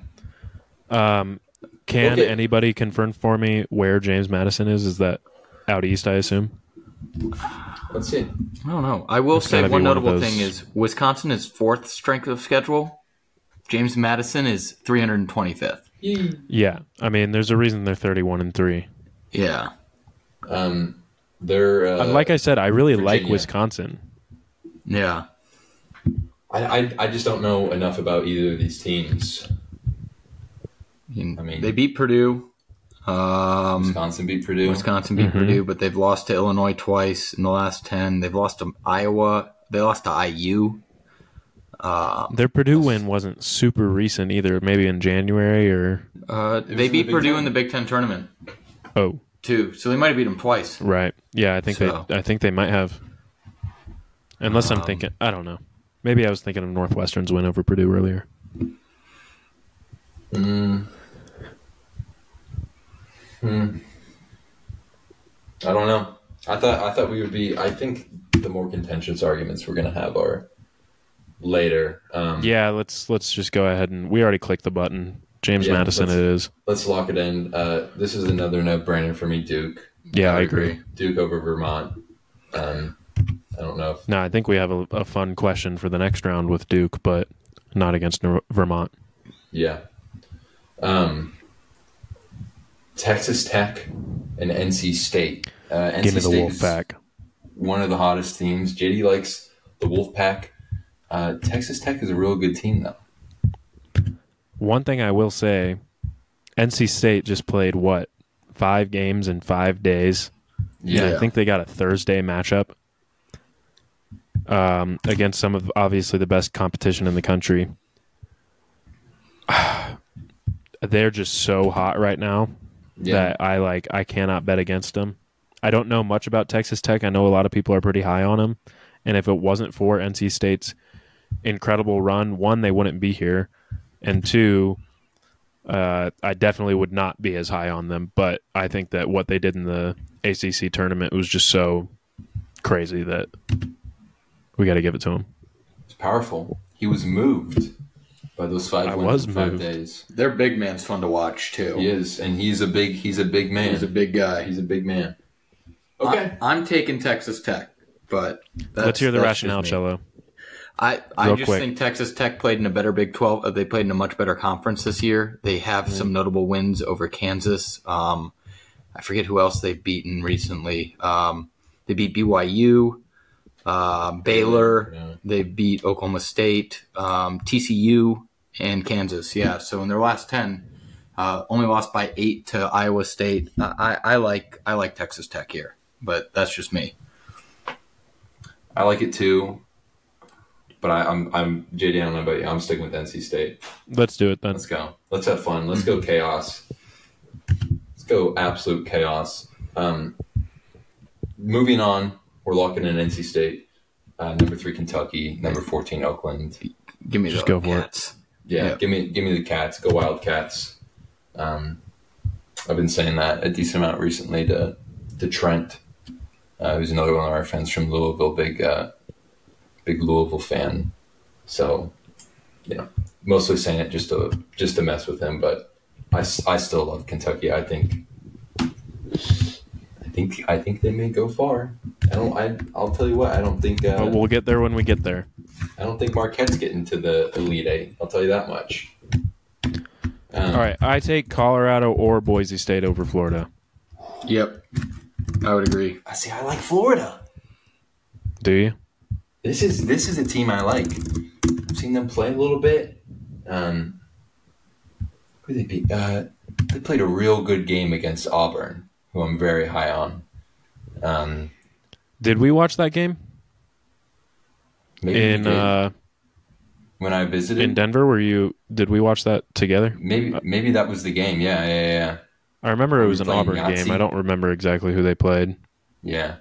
Speaker 3: Can anybody confirm for me where James Madison is? Is that out east, I assume?
Speaker 1: Let's see.
Speaker 2: I don't know. I will say one notable thing is Wisconsin is 4th strength of schedule. James Madison is 325th.
Speaker 3: Yeah, I mean, there's a reason they're 31-3.
Speaker 2: Yeah.
Speaker 1: They're
Speaker 3: like I said, I really
Speaker 1: Virginia.
Speaker 3: like Wisconsin.
Speaker 2: Yeah.
Speaker 1: I just don't know enough about either of these teams. I mean,
Speaker 2: they beat Purdue.
Speaker 1: Wisconsin beat Purdue.
Speaker 2: Purdue, but they've lost to Illinois twice in the last 10. They've lost to Iowa. They lost to IU.
Speaker 3: Their Purdue win wasn't super recent either. Maybe in January or.
Speaker 2: They beat Purdue in the Big Ten tournament.
Speaker 3: Oh,
Speaker 2: too. So they might have beat them twice.
Speaker 3: Right. Yeah, I think they might have. Unless I'm thinking, I don't know. Maybe I was thinking of Northwestern's win over Purdue earlier.
Speaker 1: I don't know. I thought we would be. I think the more contentious arguments we're going to have are later.
Speaker 3: Yeah, let's just go ahead and we already clicked the button. James Madison, it is.
Speaker 1: Let's lock it in. This is another no-brainer for me. Duke.
Speaker 3: Yeah, I agree.
Speaker 1: Duke over Vermont. I don't know.
Speaker 3: No, I think we have a fun question for the next round with Duke, but not against Vermont.
Speaker 1: Yeah. Texas Tech and NC State.
Speaker 3: Give me the Wolfpack.
Speaker 1: One of the hottest teams. JD likes the Wolfpack. Texas Tech is a real good team, though.
Speaker 3: One thing I will say, NC State just played, 5 games in 5 days?
Speaker 1: Yeah.
Speaker 3: I think they got a Thursday matchup against some of, obviously, the best competition in the country. They're just so hot right now that I cannot bet against them. I don't know much about Texas Tech. I know a lot of people are pretty high on them. And if it wasn't for NC State's incredible run, 1, they wouldn't be here. And 2, I definitely would not be as high on them. But I think that what they did in the ACC tournament was just so crazy that we got to give it to him.
Speaker 1: It's powerful. He was moved by those 5 wins in 5 days.
Speaker 2: Their big man's fun to watch too.
Speaker 1: He is, and he's a big man.
Speaker 2: He's a big guy.
Speaker 1: He's a big man. Okay,
Speaker 2: I'm taking Texas Tech, but
Speaker 3: let's hear the rationale, Cello.
Speaker 2: I just think Texas Tech played in a better Big 12. They played in a much better conference this year. They have some notable wins over Kansas. I forget who else they've beaten recently. They beat BYU, Baylor. Yeah. They beat Oklahoma State, TCU, and Kansas. Yeah, so in their last 10, only lost by 8 to Iowa State. I like Texas Tech here, but that's just me.
Speaker 1: I like it too. But I'm JD. I don't know about you. I'm sticking with NC State.
Speaker 3: Let's do it then.
Speaker 1: Let's go. Let's have fun. Let's go chaos. Let's go absolute chaos. Moving on, we're locking in NC State. Number 3 Kentucky. Number 14 Oakland.
Speaker 2: Give me
Speaker 3: just
Speaker 2: the
Speaker 3: go for
Speaker 2: Cats.
Speaker 3: it.
Speaker 1: Yeah, give me the Cats. Go Wildcats. I've been saying that a decent amount recently to Trent, who's another one of our friends from Louisville. Big Louisville fan, so mostly saying it just to mess with him. But I still love Kentucky. I think they may go far. I'll tell you what. I don't think.
Speaker 3: We'll get there when we get there.
Speaker 1: I don't think Marquette's getting to the Elite Eight. I'll tell you that much.
Speaker 3: All right, I take Colorado or Boise State over Florida.
Speaker 2: Yep, I would agree.
Speaker 1: I like Florida.
Speaker 3: Do you?
Speaker 1: This is a team I like. I've seen them play a little bit. Who they beat? They played a real good game against Auburn, who I'm very high on.
Speaker 3: Did we watch that game?
Speaker 1: Maybe
Speaker 3: when
Speaker 1: when I visited
Speaker 3: in Denver. Did we watch that together?
Speaker 1: Maybe that was the game. Yeah.
Speaker 3: I remember it was an Auburn
Speaker 1: Yahtzee?
Speaker 3: game. I don't remember exactly who they played.
Speaker 1: Yeah.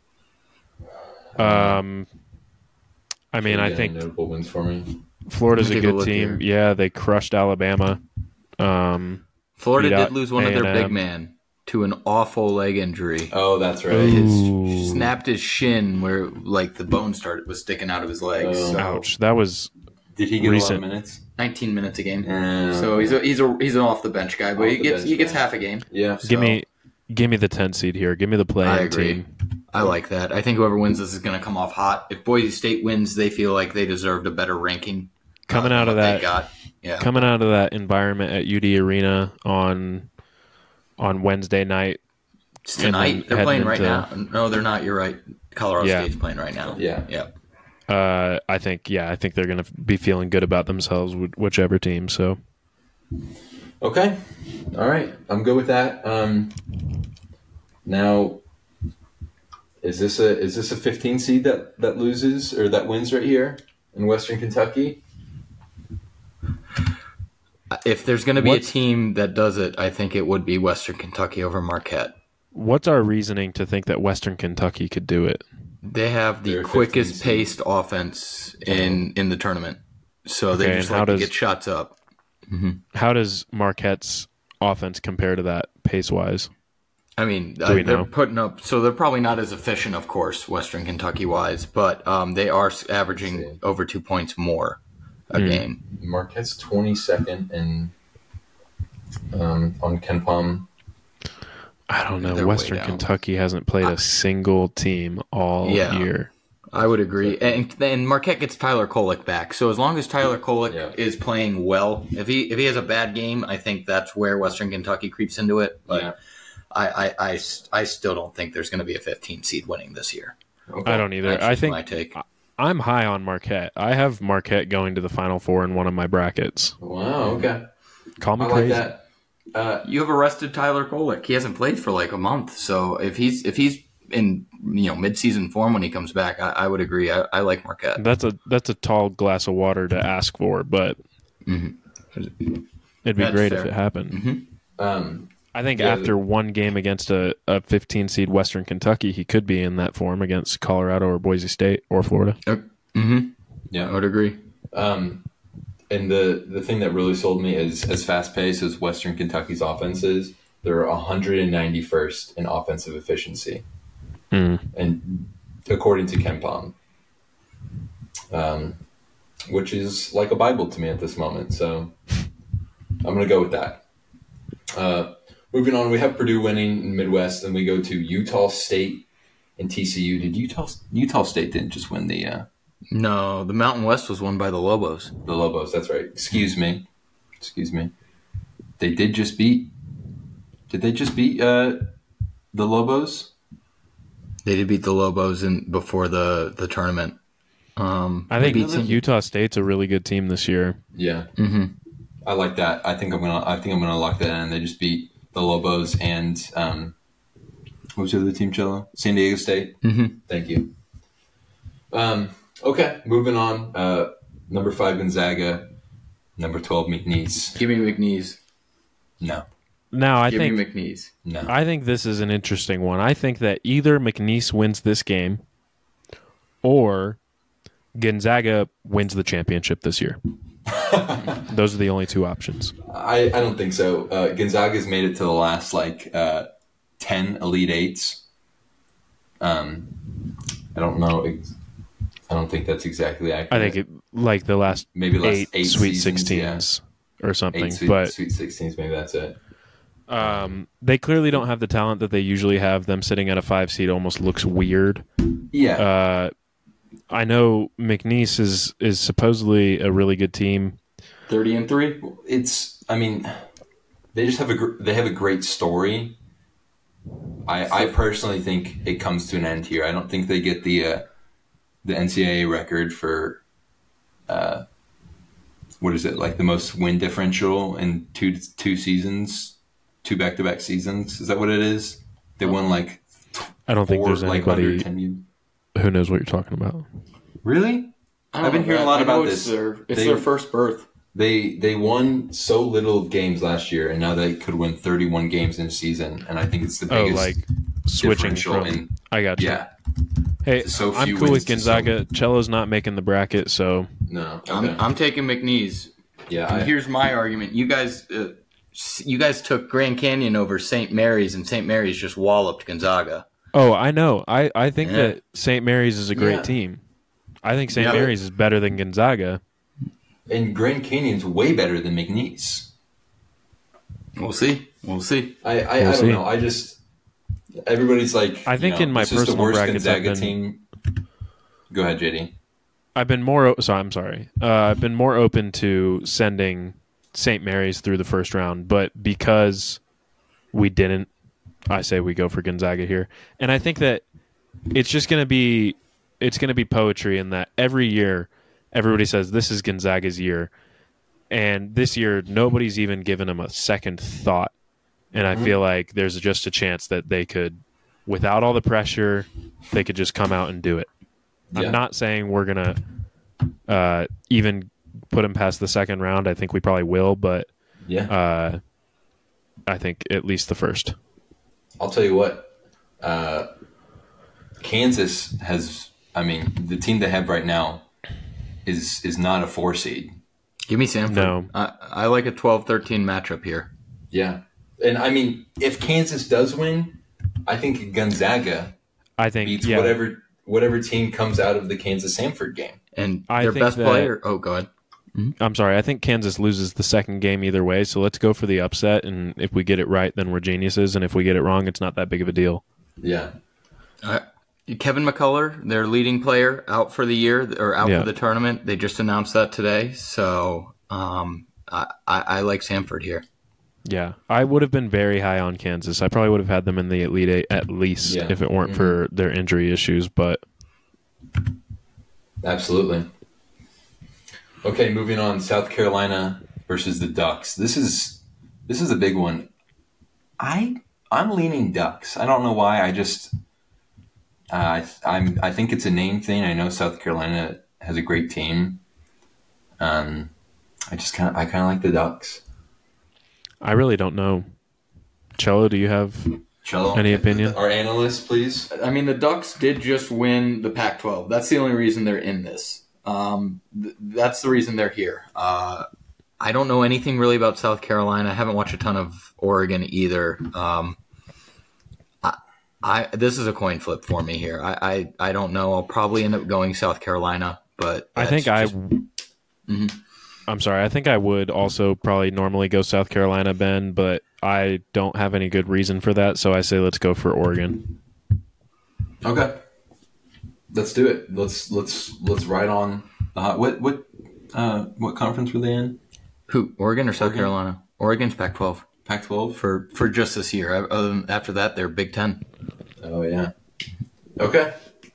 Speaker 3: I mean, I think
Speaker 1: notable wins for me.
Speaker 3: Florida's a good team.
Speaker 2: Here.
Speaker 3: Yeah, they crushed Alabama.
Speaker 2: Florida did lose one of their big men to an awful leg injury.
Speaker 1: Oh, that's right.
Speaker 2: He snapped his shin where like the bone was sticking out of his legs.
Speaker 1: Oh.
Speaker 2: So.
Speaker 3: Ouch! That was.
Speaker 1: Did he get
Speaker 3: recent.
Speaker 1: a lot of minutes?
Speaker 2: 19 minutes a game. So he's an off the bench guy, but he gets half a game.
Speaker 1: Yeah.
Speaker 2: So.
Speaker 3: Give me the 10 seed here. Give me the play-in team.
Speaker 2: I like that. I think whoever wins this is going to come off hot. If Boise State wins, they feel like they deserved a better ranking.
Speaker 3: Coming out of that environment at UD Arena on Wednesday night.
Speaker 2: It's tonight. They're playing right now. No, they're not. You're right. Colorado State's playing right now.
Speaker 1: Yeah.
Speaker 3: I think they're going to be feeling good about themselves, whichever team. So,
Speaker 1: okay, all right, I'm good with that. Now, is this a 15 seed that loses or that wins right here in Western Kentucky?
Speaker 2: If there's going to be a team that does it, I think it would be Western Kentucky over Marquette.
Speaker 3: What's our reasoning to think that Western Kentucky could do it?
Speaker 2: They have the quickest paced offense in the tournament, so they just like to get shots up.
Speaker 3: Mm-hmm. How does Marquette's offense compare to that pace-wise?
Speaker 2: I mean, they're putting up, so they're probably not as efficient, of course, Western Kentucky-wise, but they are averaging over 2 points more a game.
Speaker 1: Marquette's 22nd on KenPom.
Speaker 3: I don't know. Western Kentucky hasn't played a single team all year.
Speaker 2: I would agree. And Marquette gets Tyler Kolek back. So as long as Tyler Kolek is playing well, if he has a bad game, I think that's where Western Kentucky creeps into it. But I still don't think there's going to be a 15 seed winning this year.
Speaker 3: Okay. I don't either. I think my take. I'm high on Marquette. I have Marquette going to the Final Four in one of my brackets.
Speaker 1: Wow. Okay.
Speaker 3: Call me crazy.
Speaker 1: Like that.
Speaker 2: You have arrested Tyler Kolek. He hasn't played for like a month, so if he's in mid-season form when he comes back, I would agree. I like Marquette.
Speaker 3: That's a tall glass of water to ask for, but it'd be great if it happened.
Speaker 2: Mm-hmm.
Speaker 3: I think after one game against a 15 seed Western Kentucky, he could be in that form against Colorado or Boise State or Florida.
Speaker 2: Mm-hmm.
Speaker 1: Yeah,
Speaker 2: I would agree.
Speaker 1: And the thing that really sold me is as fast-paced as Western Kentucky's offense is, they're 191st in offensive efficiency. And according to KenPom, which is like a Bible to me at this moment. So I'm going to go with that. Moving on, we have Purdue winning in Midwest, and we go to Utah State and TCU. Did Utah State didn't just win the...
Speaker 2: No, the Mountain West was won by the Lobos.
Speaker 1: The Lobos, that's right. Excuse me. They did just beat... Did they just beat the Lobos?
Speaker 2: They did beat the Lobos before the tournament.
Speaker 3: I think Utah State's a really good team this year.
Speaker 1: Yeah.
Speaker 2: Mm-hmm.
Speaker 1: I like that. I think I'm gonna lock that in. They just beat the Lobos and what was the other team, Cello? San Diego State.
Speaker 2: Mm-hmm.
Speaker 1: Thank you. Okay, moving on. Number 5 Gonzaga. Number 12 McNeese.
Speaker 2: Give me McNeese.
Speaker 1: No.
Speaker 3: Now I
Speaker 2: Give
Speaker 3: think
Speaker 2: me McNeese.
Speaker 1: No.
Speaker 3: I think this is an interesting one. I think that either McNeese wins this game, or Gonzaga wins the championship this year. Those are the only two options.
Speaker 1: I don't think so. Gonzaga's made it to the last 10 Elite Eights. I don't know. I don't think that's exactly accurate.
Speaker 3: I think the last
Speaker 1: maybe
Speaker 3: eight Sweet 16s or something.
Speaker 1: But Sweet 16s, maybe that's it.
Speaker 3: They clearly don't have the talent that they usually have. Them sitting at a 5 seed almost looks weird.
Speaker 1: Yeah.
Speaker 3: I know McNeese is supposedly a really good team.
Speaker 2: 30-3.
Speaker 1: They just have a great story. I personally think it comes to an end here. I don't think they get the NCAA record for what is it, the most win differential in two seasons, 2 back-to-back seasons. Is that what it is? They won
Speaker 3: I don't think there's anybody
Speaker 1: under 10.
Speaker 3: who knows what you're talking about.
Speaker 1: Really?
Speaker 2: I've been hearing a lot about this. It's their first berth.
Speaker 1: They won so little games last year, and now they could win 31 games in a season. And I think it's the biggest
Speaker 3: like switching from. I got you.
Speaker 1: Yeah.
Speaker 3: Hey,
Speaker 1: so
Speaker 3: I'm cool with Gonzaga. Cello's not making the bracket, so
Speaker 1: no. Okay.
Speaker 2: I'm taking McNeese.
Speaker 1: Yeah.
Speaker 2: Here's my argument. You guys took Grand Canyon over St. Mary's, and St. Mary's just walloped Gonzaga.
Speaker 3: Oh, I know. I think that St. Mary's is a great team. I think St. Mary's is better than Gonzaga.
Speaker 1: And Grand Canyon's way better than McNeese.
Speaker 2: We'll see.
Speaker 1: I don't know. I just everybody's like.
Speaker 3: I think in my personal brackets,
Speaker 1: team. Go ahead, JD.
Speaker 3: I've been more. I'm sorry. I've been more open to sending St. Mary's through the first round, but because we didn't, I say we go for Gonzaga here, and I think that it's just going to be poetry in that every year. Everybody says this is Gonzaga's year, and this year nobody's even given them a second thought. And I feel like there's just a chance that they could, without all the pressure, they could just come out and do it. Yeah. I'm not saying we're gonna even put them past the second round. I think we probably will, but I think at least the first.
Speaker 1: I'll tell you what, Kansas has. I mean, the team they have right now is not a 4 seed.
Speaker 2: Give me Samford.
Speaker 3: No.
Speaker 2: I like a 12-13 matchup here.
Speaker 1: Yeah. And, I mean, if Kansas does win, I think Gonzaga beats whatever team comes out of the Kansas-Samford game.
Speaker 2: And their best player – oh, go ahead.
Speaker 3: Mm-hmm. I'm sorry. I think Kansas loses the second game either way, so let's go for the upset. And if we get it right, then we're geniuses. And if we get it wrong, it's not that big of a deal.
Speaker 1: Yeah.
Speaker 2: Kevin McCullough, their leading player, out for the year or out for the tournament. They just announced that today. So I like Samford here.
Speaker 3: Yeah, I would have been very high on Kansas. I probably would have had them in the Elite Eight at least if it weren't for their injury issues. But
Speaker 1: absolutely. Okay, moving on. South Carolina versus the Ducks. This is a big one. I'm leaning Ducks. I don't know why. I just. I think it's a name thing. I know South Carolina has a great team. I kind of like the Ducks.
Speaker 3: I really don't know. Cello, do you have any opinion?
Speaker 1: Our analyst, please.
Speaker 2: I mean, the Ducks did just win the Pac-12. That's the only reason they're in this. That's the reason they're here. I don't know anything really about South Carolina. I haven't watched a ton of Oregon either. This is a coin flip for me here. I don't know. I'll probably end up going South Carolina, but
Speaker 3: I think I'm sorry. I think I would also probably normally go South Carolina, Ben, but I don't have any good reason for that, so I say let's go for Oregon.
Speaker 1: Okay, let's do it. Let's ride on the hot. What conference were they in?
Speaker 2: Who? Oregon or South Carolina? Oregon's Pac-12.
Speaker 1: Pac-12
Speaker 2: for just this year. After that, they're Big Ten.
Speaker 1: Oh yeah. Okay.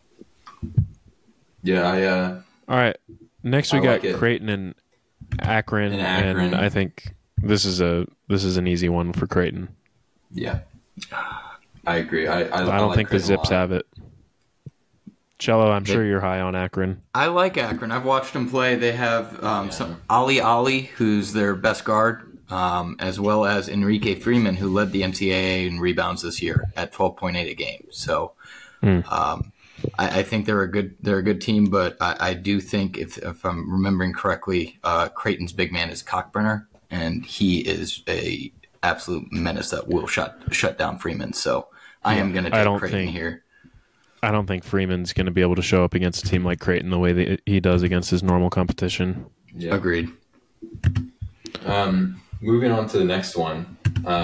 Speaker 1: Yeah,
Speaker 3: All right. Next we got Creighton and Akron, and I think this is an easy one for Creighton.
Speaker 1: Yeah. I agree. I
Speaker 3: don't
Speaker 1: like
Speaker 3: think
Speaker 1: Creighton
Speaker 3: the Zips have it. Cello, I'm sure you're high on Akron.
Speaker 2: I like Akron. I've watched them play. They have some Ali, who's their best guard, as well as Enrique Freeman, who led the NCAA in rebounds this year at 12.8 a game. So I think they're a good team, but I do think if I'm remembering correctly, Creighton's big man is Cockburner, and he is a absolute menace that will shut down Freeman. So I am going to take Creighton here.
Speaker 3: I don't think Freeman's going to be able to show up against a team like Creighton the way that he does against his normal competition.
Speaker 1: Yeah.
Speaker 2: Agreed.
Speaker 1: Moving on to the next one.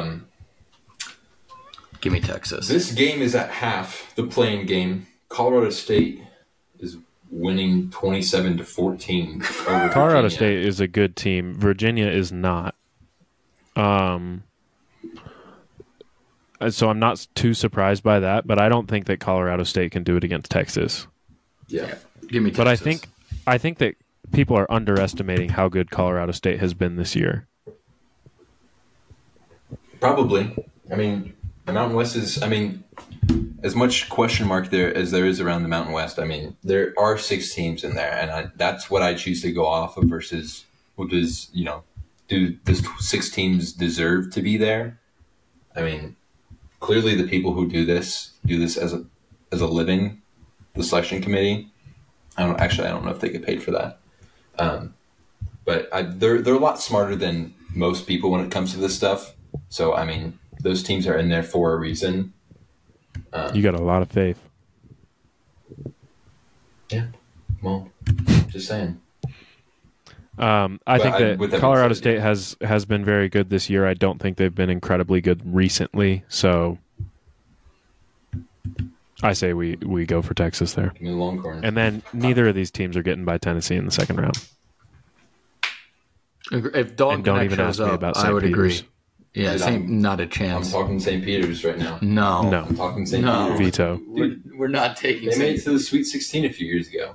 Speaker 2: Give me Texas.
Speaker 1: This game is at half, the playing game. Colorado State is winning 27-14 over
Speaker 3: Colorado
Speaker 1: Virginia.
Speaker 3: State is a good team. Virginia is not. So I'm not too surprised by that, but I don't think that Colorado State can do it against Texas.
Speaker 1: Yeah.
Speaker 2: Give me Texas.
Speaker 3: But I think that people are underestimating how good Colorado State has been this year.
Speaker 1: Probably. I mean, Mountain West is, I mean, as much question mark there as there is around the Mountain West. I mean, there are 6 teams in there, and that's what I choose to go off of versus what does, do the 6 teams deserve to be there? I mean, clearly the people who do this as a living, the selection committee. I don't know if they get paid for that. But they're a lot smarter than most people when it comes to this stuff. So, I mean, those teams are in there for a reason.
Speaker 3: You got a lot of faith.
Speaker 1: Yeah. Well, just saying.
Speaker 3: I think that Colorado State has been very good this year. I don't think they've been incredibly good recently. So I say we go for Texas there.
Speaker 1: Give me the Longhorns.
Speaker 3: And then neither of these teams are getting by Tennessee in the second round.
Speaker 2: If Dalton
Speaker 3: don't even ask me about St.
Speaker 2: I would
Speaker 3: Peters.
Speaker 2: agree. Yeah, not a chance.
Speaker 1: I'm talking St. Peter's right now.
Speaker 2: No.
Speaker 1: I'm talking St. Peter's.
Speaker 3: Veto.
Speaker 2: Dude, we're not taking.
Speaker 1: They made it to the Sweet 16 a few years ago.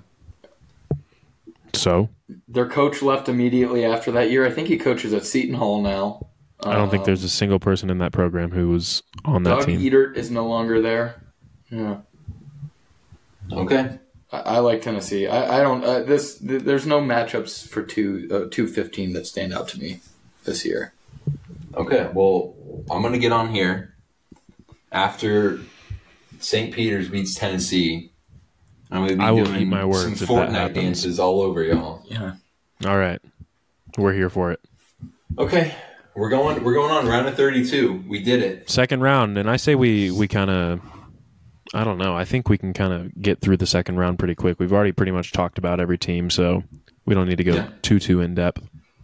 Speaker 3: So?
Speaker 2: Their coach left immediately after that year. I think he coaches at Seton Hall now.
Speaker 3: I don't think there's a single person in that program who was on that
Speaker 2: Doug
Speaker 3: team.
Speaker 2: Edert is no longer there. Yeah.
Speaker 1: Okay.
Speaker 2: I like Tennessee. I don't. There's no matchups for 2-15 that stand out to me this year.
Speaker 1: Okay. Well, I'm gonna get on here after St. Peter's beats Tennessee. I'm gonna be
Speaker 3: will eat my words
Speaker 1: some
Speaker 3: if that
Speaker 1: Fortnite
Speaker 3: happens.
Speaker 1: dances all over y'all.
Speaker 2: Yeah.
Speaker 3: All right. We're here for it.
Speaker 1: Okay. We're going on round of 32. We did it.
Speaker 3: Second round, and I say we kind of, I don't know. I think we can kind of get through the second round pretty quick. We've already pretty much talked about every team, so we don't need to go too in depth.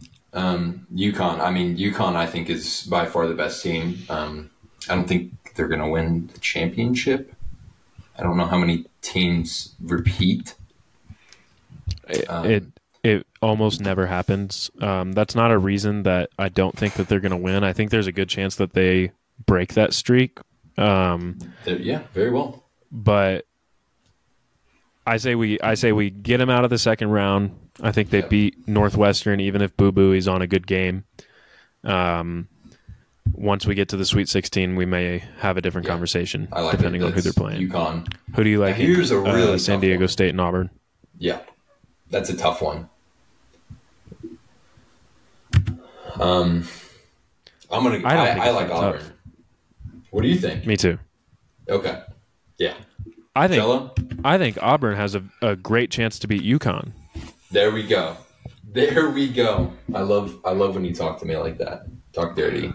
Speaker 1: UConn, I think, is by far the best team. I don't think they're going to win the championship. I don't know how many teams repeat.
Speaker 3: It almost never happens. That's not a reason that I don't think that they're going to win. I think there's a good chance that they break that streak.
Speaker 1: Yeah, very well.
Speaker 3: But I say we get them out of the second round. I think they beat Northwestern, even if Boo Buie's on a good game. Once we get to the Sweet 16, we may have a different conversation, depending on who they're playing.
Speaker 1: UConn.
Speaker 3: Who do you like?
Speaker 1: Here's a really
Speaker 3: San Diego State and Auburn.
Speaker 1: Yeah, that's a tough one. I like Auburn.
Speaker 3: Tough.
Speaker 1: What do you think?
Speaker 3: Me too.
Speaker 1: Okay. Yeah.
Speaker 3: I think
Speaker 1: Jello?
Speaker 3: I think Auburn has a great chance to beat UConn.
Speaker 1: There we go. I love when you talk to me like that. Talk dirty.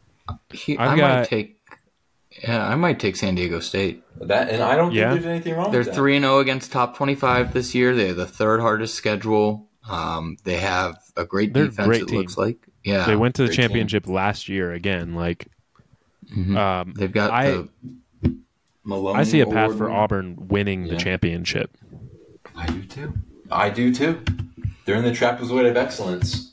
Speaker 2: I might take San Diego State.
Speaker 1: And I don't think there's anything wrong with that.
Speaker 2: They're 3-0 against top 25 this year. They have the third hardest schedule. They have a great defense, it looks like. Yeah,
Speaker 3: they went to the championship last year again.
Speaker 2: They've got the Maloney
Speaker 3: I see a path
Speaker 2: Award.
Speaker 3: for Auburn winning the championship.
Speaker 1: I do too. They're in the trapezoid of excellence.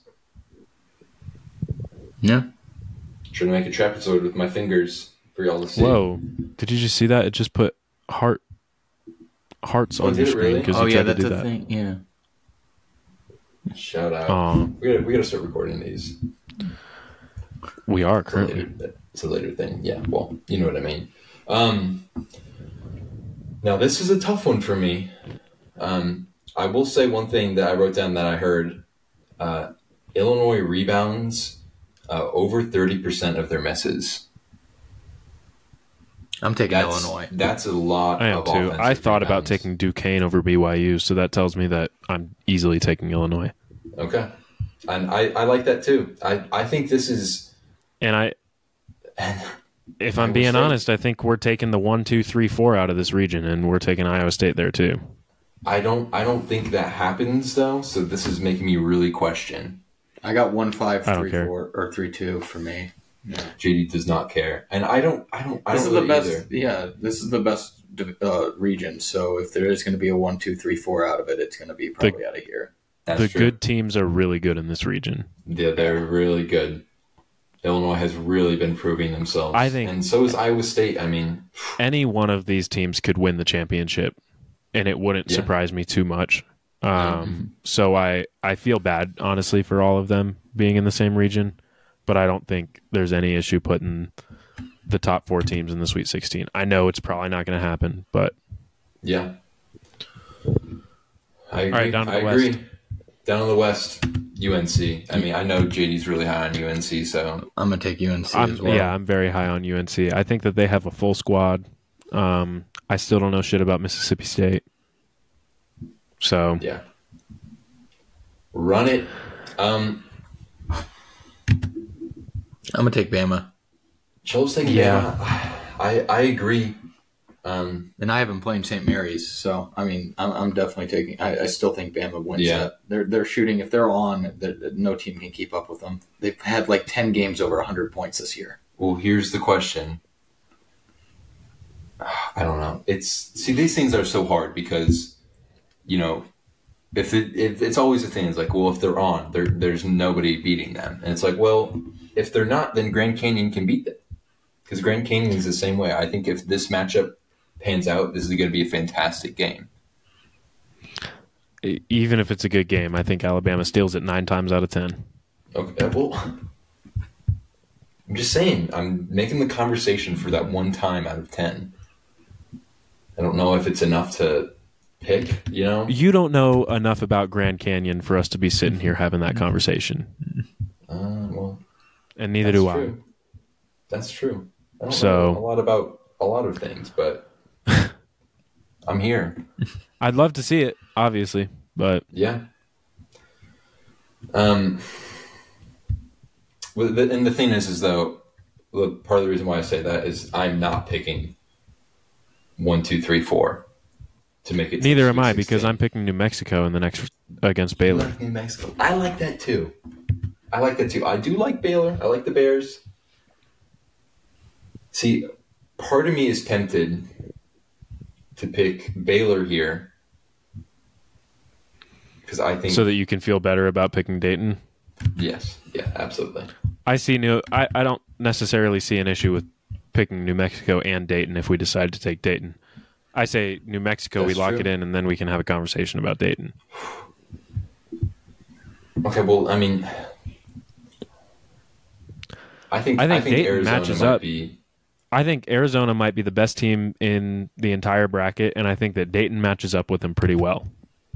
Speaker 2: Yeah.
Speaker 1: Trying to make a trapezoid with my fingers for y'all to see.
Speaker 3: Whoa! Did you just see that? It just put hearts on your screen because you tried to do that.
Speaker 2: Thing. Yeah.
Speaker 1: Shout out. We gotta start recording these.
Speaker 3: We are currently.
Speaker 1: It's a later thing. Yeah. Well, you know what I mean. Now this is a tough one for me. I will say one thing that I wrote down that I heard. Illinois rebounds over 30% of their misses.
Speaker 2: I'm taking Illinois.
Speaker 1: That's a lot.
Speaker 3: I am too. I thought about taking Duquesne over BYU, so that tells me that I'm easily taking Illinois.
Speaker 1: Okay, and I like that too. I think this is.
Speaker 3: And if I'm being honest, I think we're taking the 1, 2, 3, 4 out of this region, and we're taking Iowa State there too.
Speaker 1: I don't think that happens though. So this is making me really question.
Speaker 2: I got 1, 5, 3, 4, or 3, 2 for me. Yeah.
Speaker 1: JD does not care, and I don't.
Speaker 2: This is the best. Either. Yeah, this is the best region. So if there is going to be a 1, 2, 3, 4 out of it, it's going to be probably out of here.
Speaker 3: That's true. Good teams are really good in this region.
Speaker 1: Yeah, they're really good. Illinois has really been proving themselves.
Speaker 3: I think,
Speaker 1: and so is Iowa State. I mean,
Speaker 3: any one of these teams could win the championship, and it wouldn't surprise me too much. So I feel bad, honestly, for all of them being in the same region, but I don't think there's any issue putting the top 4 teams in the Sweet 16. I know it's probably not going to happen, but
Speaker 1: yeah, I agree.
Speaker 3: All right, down to the
Speaker 1: I
Speaker 3: West.
Speaker 1: agree. Down in the West, UNC. I mean, I know JD's really high on UNC, so
Speaker 2: I'm gonna take UNC as well.
Speaker 3: Yeah, I'm very high on UNC. I think that they have a full squad. I still don't know shit about Mississippi State. So
Speaker 1: yeah, run it.
Speaker 2: I'm gonna take Bama.
Speaker 1: Chill's taking
Speaker 3: Yeah.
Speaker 1: Bama. I agree.
Speaker 2: And I have them playing St. Mary's, so I mean, I'm definitely taking. I still think Bama wins that. They're shooting. If they're on, no team can keep up with them. They've had like 10 games over 100 points this year.
Speaker 1: Well, here's the question. I don't know. These things are so hard because, you know, if it's always a thing. It's like, well, if they're on, there's nobody beating them, and it's like, well, if they're not, then Grand Canyon can beat them because Grand Canyon is the same way. I think if this matchup pans out, this is going to be a fantastic game.
Speaker 3: even if it's a good game, I think Alabama steals it 9 times out of 10.
Speaker 1: Okay, well, I'm just saying, I'm making the conversation for that one time out of 10. I don't know if it's enough to pick, you know?
Speaker 3: You don't know enough about Grand Canyon for us to be sitting here having that conversation.
Speaker 1: Well,
Speaker 3: and neither do
Speaker 1: true. That's true. I don't
Speaker 3: So-
Speaker 1: know a lot about a lot of things, but I'm here.
Speaker 3: I'd love to see it, obviously, but
Speaker 1: Yeah. And the thing is though, part of the reason why I say that is I'm not picking 1, 2, 3, 4 to make it. to
Speaker 3: neither
Speaker 1: the
Speaker 3: am I
Speaker 1: Sweet
Speaker 3: because
Speaker 1: 16.
Speaker 3: I'm picking New Mexico in the next against
Speaker 1: I
Speaker 3: Baylor.
Speaker 1: like New Mexico. I like that too. I do like Baylor. I like the Bears. See, part of me is tempted to pick Baylor here because I think
Speaker 3: So that you can feel better about picking Dayton.
Speaker 1: yes, yeah, absolutely.
Speaker 3: I don't necessarily see an issue with picking New Mexico and Dayton if we decide to take Dayton. I say New Mexico, we
Speaker 1: That's
Speaker 3: lock
Speaker 1: true.
Speaker 3: it in, and then we can have a conversation about Dayton.
Speaker 1: Okay, well, I mean, I think
Speaker 3: Dayton
Speaker 1: Arizona
Speaker 3: matches
Speaker 1: might
Speaker 3: up.
Speaker 1: be.
Speaker 3: I think Arizona might be the best team in the entire bracket, and I think that Dayton matches up with them pretty well.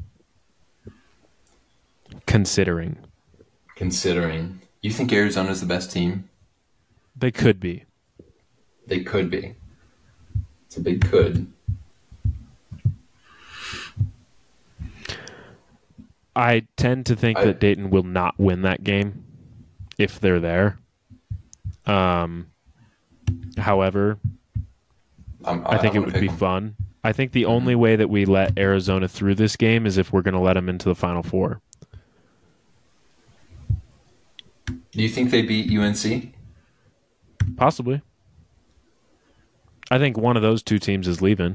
Speaker 3: Considering.
Speaker 1: You think Arizona's the best team?
Speaker 3: They could be.
Speaker 1: They could be. It's a big could.
Speaker 3: I tend to think that Dayton will not win that game if they're there. However, I think it would be fun. I think the only way that we let Arizona through this game is if we're going to let them into the Final Four.
Speaker 1: Do you think they beat UNC?
Speaker 3: Possibly. I think one of those two teams is leaving.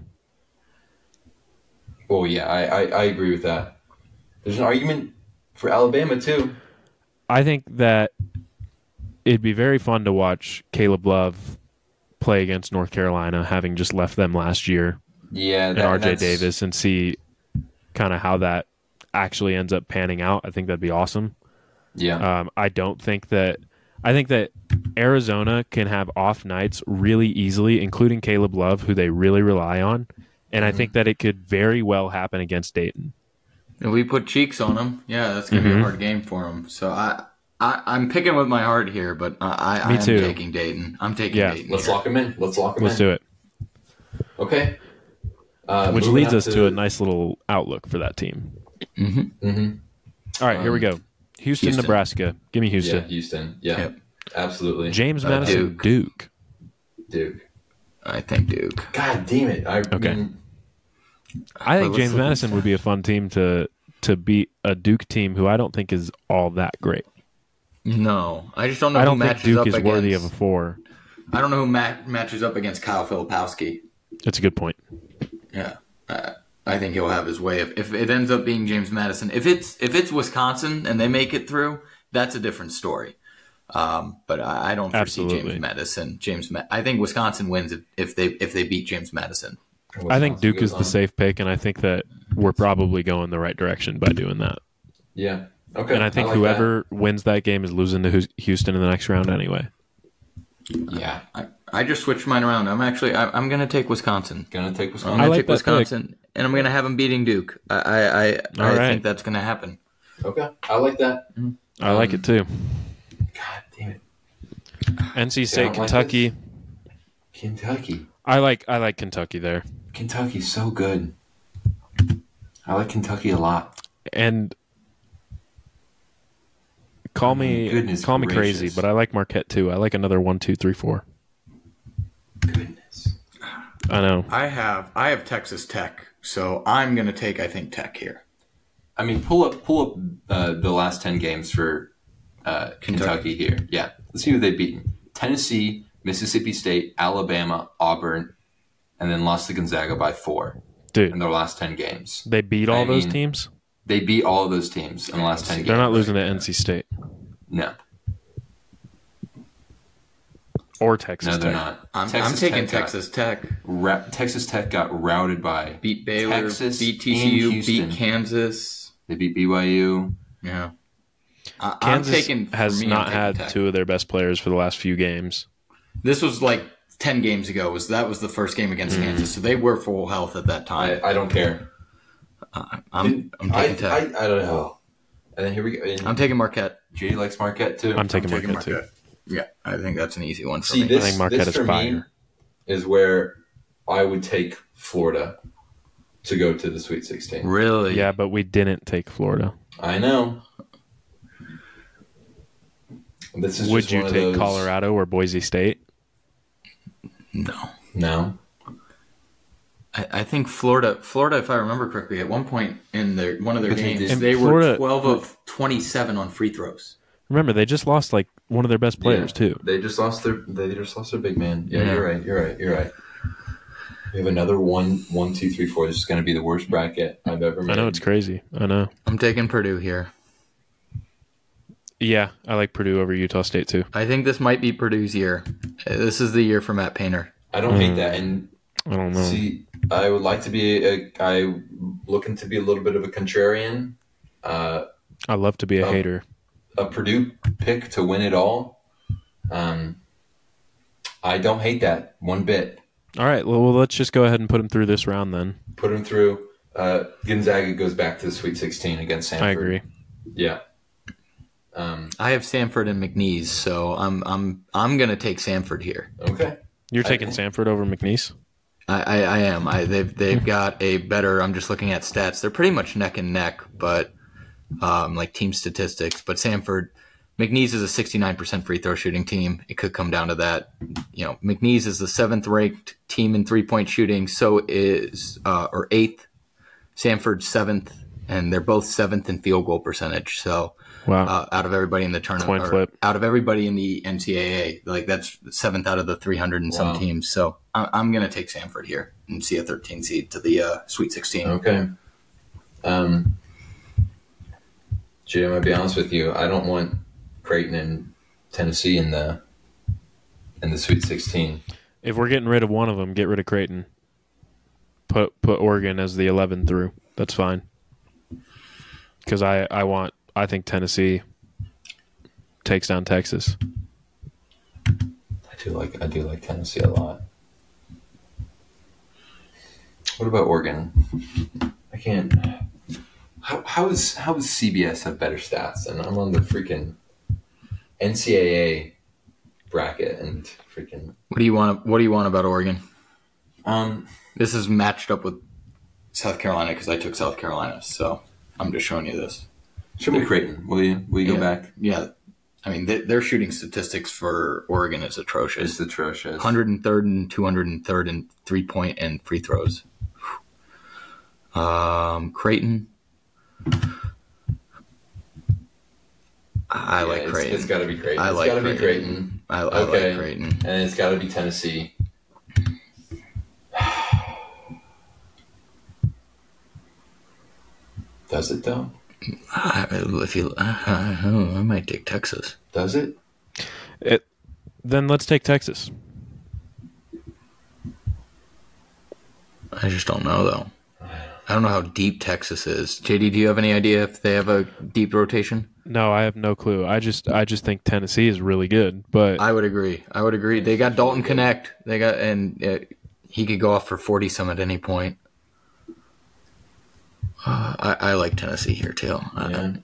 Speaker 1: Oh yeah, I agree with that. There's an argument for Alabama too.
Speaker 3: I think that it'd be very fun to watch Caleb Love play against North Carolina, having just left them last year,
Speaker 1: Yeah,
Speaker 3: and RJ Davis, and see kind of how that actually ends up panning out. I think that'd be awesome.
Speaker 1: Yeah,
Speaker 3: I think that Arizona can have off nights really easily, including Caleb Love, who they really rely on. And I think that it could very well happen against Dayton.
Speaker 2: If we put cheeks on them, yeah, that's going to be a hard game for them. So I'm picking with my heart here, but I'm taking Dayton. I'm taking Dayton.
Speaker 1: let's
Speaker 2: here.
Speaker 1: lock them in. Let's
Speaker 3: do it.
Speaker 1: Okay.
Speaker 3: Which
Speaker 1: moving
Speaker 3: leads
Speaker 1: on
Speaker 3: us to a nice little outlook for that team. All right, here we go. Houston, Nebraska. Give me Houston.
Speaker 1: Yeah, Houston. Yeah,
Speaker 2: Yep.
Speaker 1: absolutely.
Speaker 3: James Madison, Duke.
Speaker 1: Duke.
Speaker 2: I think Duke.
Speaker 1: God damn it!
Speaker 3: Okay. I think
Speaker 2: let's
Speaker 3: James
Speaker 2: look at
Speaker 3: Madison would be a fun team to beat a Duke team who I don't think is all that great.
Speaker 2: No, I just don't know
Speaker 3: I
Speaker 2: who
Speaker 3: don't think
Speaker 2: matches
Speaker 3: Duke
Speaker 2: up
Speaker 3: is
Speaker 2: against.
Speaker 3: worthy of a 4.
Speaker 2: I don't know who matches up against Kyle Filipowski.
Speaker 3: That's a good point.
Speaker 2: Yeah, I think he'll have his way. If it ends up being James Madison, if it's Wisconsin and they make it through, that's a different story. But I don't foresee
Speaker 3: Absolutely.
Speaker 2: James Madison. I think Wisconsin wins if they beat James Madison.
Speaker 3: I think Duke is the safe pick, and I think that we're probably going the right direction by doing that.
Speaker 1: Yeah. Okay.
Speaker 3: And I think
Speaker 1: like
Speaker 3: whoever wins that game is losing to Houston in the next round anyway.
Speaker 1: that. Yeah.
Speaker 2: I just switched mine around. I'm going to take Wisconsin.
Speaker 1: Gonna take
Speaker 2: I'm
Speaker 1: Wisconsin.
Speaker 2: going to
Speaker 3: like
Speaker 2: take
Speaker 3: that
Speaker 2: Wisconsin, and I'm going to have them beating Duke. I
Speaker 3: right.
Speaker 2: think that's going to happen.
Speaker 1: Okay, I like that.
Speaker 3: I like it too.
Speaker 1: God damn it,
Speaker 3: NC State,
Speaker 1: I don't like
Speaker 3: Kentucky.
Speaker 1: this. Kentucky.
Speaker 3: I like Kentucky there.
Speaker 1: Kentucky's so good. I like Kentucky a lot.
Speaker 3: And call me
Speaker 1: Goodness
Speaker 3: crazy,
Speaker 1: gracious.
Speaker 3: but I like Marquette too. I like another 1, 2, 3, 4.
Speaker 1: Goodness.
Speaker 3: I know.
Speaker 2: I have Texas Tech, so I'm going to take, I think, Tech here.
Speaker 1: I mean, pull up the last 10 games for Kentucky here. Yeah, let's see who they've beaten: Tennessee, Mississippi State, Alabama, Auburn, and then lost to Gonzaga by 4
Speaker 3: Dude,
Speaker 1: in their last 10 games.
Speaker 3: they beat all those teams?
Speaker 1: They beat all of those teams in the last 10 games.
Speaker 3: They're not losing to NC State
Speaker 1: No.
Speaker 3: or Texas
Speaker 1: No, they're
Speaker 3: Tech.
Speaker 1: not.
Speaker 2: I'm taking Texas Tech.
Speaker 1: Texas Tech got routed by
Speaker 2: Beat Baylor,
Speaker 1: Texas
Speaker 2: beat
Speaker 1: and
Speaker 2: TCU,
Speaker 1: Houston.
Speaker 2: beat Kansas.
Speaker 1: They beat BYU.
Speaker 2: Yeah.
Speaker 3: Kansas
Speaker 2: I'm
Speaker 3: has
Speaker 2: taking
Speaker 3: not had
Speaker 2: Tech.
Speaker 3: 2 of their best players for the last few games.
Speaker 2: This was like 10 games ago. That was the first game against Kansas, so they were full health at that time.
Speaker 1: I don't care.
Speaker 2: I'm taking Tech.
Speaker 1: I don't know. And then here we go.
Speaker 2: I'm taking Marquette.
Speaker 1: Jay likes Marquette too.
Speaker 3: I'm taking Marquette too.
Speaker 2: Yeah, I think that's an easy one for
Speaker 1: See,
Speaker 2: me.
Speaker 3: I think Marquette is
Speaker 1: for me
Speaker 3: fire.
Speaker 1: is where I would take Florida to go to the Sweet 16.
Speaker 2: Really?
Speaker 3: Yeah, but we didn't take Florida.
Speaker 1: I know. This is
Speaker 3: Would
Speaker 1: just
Speaker 3: you
Speaker 1: one of
Speaker 3: take
Speaker 1: those-
Speaker 3: Colorado or Boise State?
Speaker 2: No.
Speaker 1: No.
Speaker 2: I think Florida, if I remember correctly, at one point in one of their
Speaker 1: But they
Speaker 2: games,
Speaker 1: did-
Speaker 2: they
Speaker 3: Florida-
Speaker 2: were 12 of 27 on free throws.
Speaker 3: Remember, they just lost like one of their best players too.
Speaker 1: They just lost their big man. Yeah,
Speaker 2: Yeah.
Speaker 1: You're right. We have another 1, 2, 3, 4. This is going to be the worst bracket I've ever made.
Speaker 3: I know, it's crazy. I know.
Speaker 2: I'm taking Purdue here.
Speaker 3: Yeah, I like Purdue over Utah State too.
Speaker 2: I think this might be Purdue's year. This is the year for Matt Painter.
Speaker 1: I don't hate that. And
Speaker 3: I don't know.
Speaker 1: see, I would like to be a guy looking to be a little bit of a contrarian.
Speaker 3: I love to be a hater.
Speaker 1: A Purdue pick to win it all. I don't hate that one bit.
Speaker 3: All right, well, let's just go ahead and put them through this round then.
Speaker 1: Put him through. Gonzaga goes back to the Sweet 16 against Samford.
Speaker 3: I agree.
Speaker 1: Yeah.
Speaker 2: I have Samford and McNeese, so I'm gonna take Samford here.
Speaker 1: Okay.
Speaker 3: You're taking Samford over McNeese?
Speaker 2: I am. They've got a better. I'm just looking at stats. They're pretty much neck and neck, but like team statistics. But McNeese is a 69% free throw shooting team. It could come down to that. You know, McNeese is the 7th ranked team in 3-point shooting. So is or 8th. Samford's 7th, and they're both 7th in field goal percentage. So.
Speaker 3: Wow.
Speaker 2: Out of everybody in the tournament,
Speaker 3: Coin flip.
Speaker 2: out of everybody in the NCAA, like that's 7th out of the 300 and some teams. So I'm going to take Samford here and see a 13 seed to the Sweet 16.
Speaker 1: Okay. Jay, I'm going to be honest with you. I don't want Creighton and Tennessee in the Sweet 16.
Speaker 3: If we're getting rid of one of them, get rid of Creighton. Put Oregon as the 11 through. That's fine. Because I think Tennessee takes down Texas.
Speaker 1: I do like Tennessee a lot. What about Oregon? I can't. How does CBS have better stats? And I'm on the freaking NCAA bracket and freaking.
Speaker 2: What do you want about Oregon?
Speaker 1: Um,
Speaker 2: This is matched up with South Carolina because I took South Carolina, so I'm just showing you this.
Speaker 1: show me Creighton. Will you go back?
Speaker 2: Yeah. I mean, their shooting statistics for Oregon is atrocious.
Speaker 1: It's atrocious.
Speaker 2: 103rd and 203rd in 3-point and free throws. Creighton. I like Creighton.
Speaker 1: It's got to be Creighton.
Speaker 2: I like
Speaker 1: It's got to be
Speaker 2: Creighton.
Speaker 1: Creighton.
Speaker 2: I
Speaker 1: Okay.
Speaker 2: like Creighton.
Speaker 1: And it's got to be Tennessee. Does it though?
Speaker 2: I might take Texas.
Speaker 1: Does it?
Speaker 3: Then let's take Texas.
Speaker 2: I just don't know though. I don't know how deep Texas is. JD, do you have any idea if they have a deep rotation?
Speaker 3: No, I have no clue. I just think Tennessee is really good, but
Speaker 2: I would agree. They got Dalton Connect. He could go off for 40 some at any point. I like Tennessee here too.
Speaker 1: Yeah.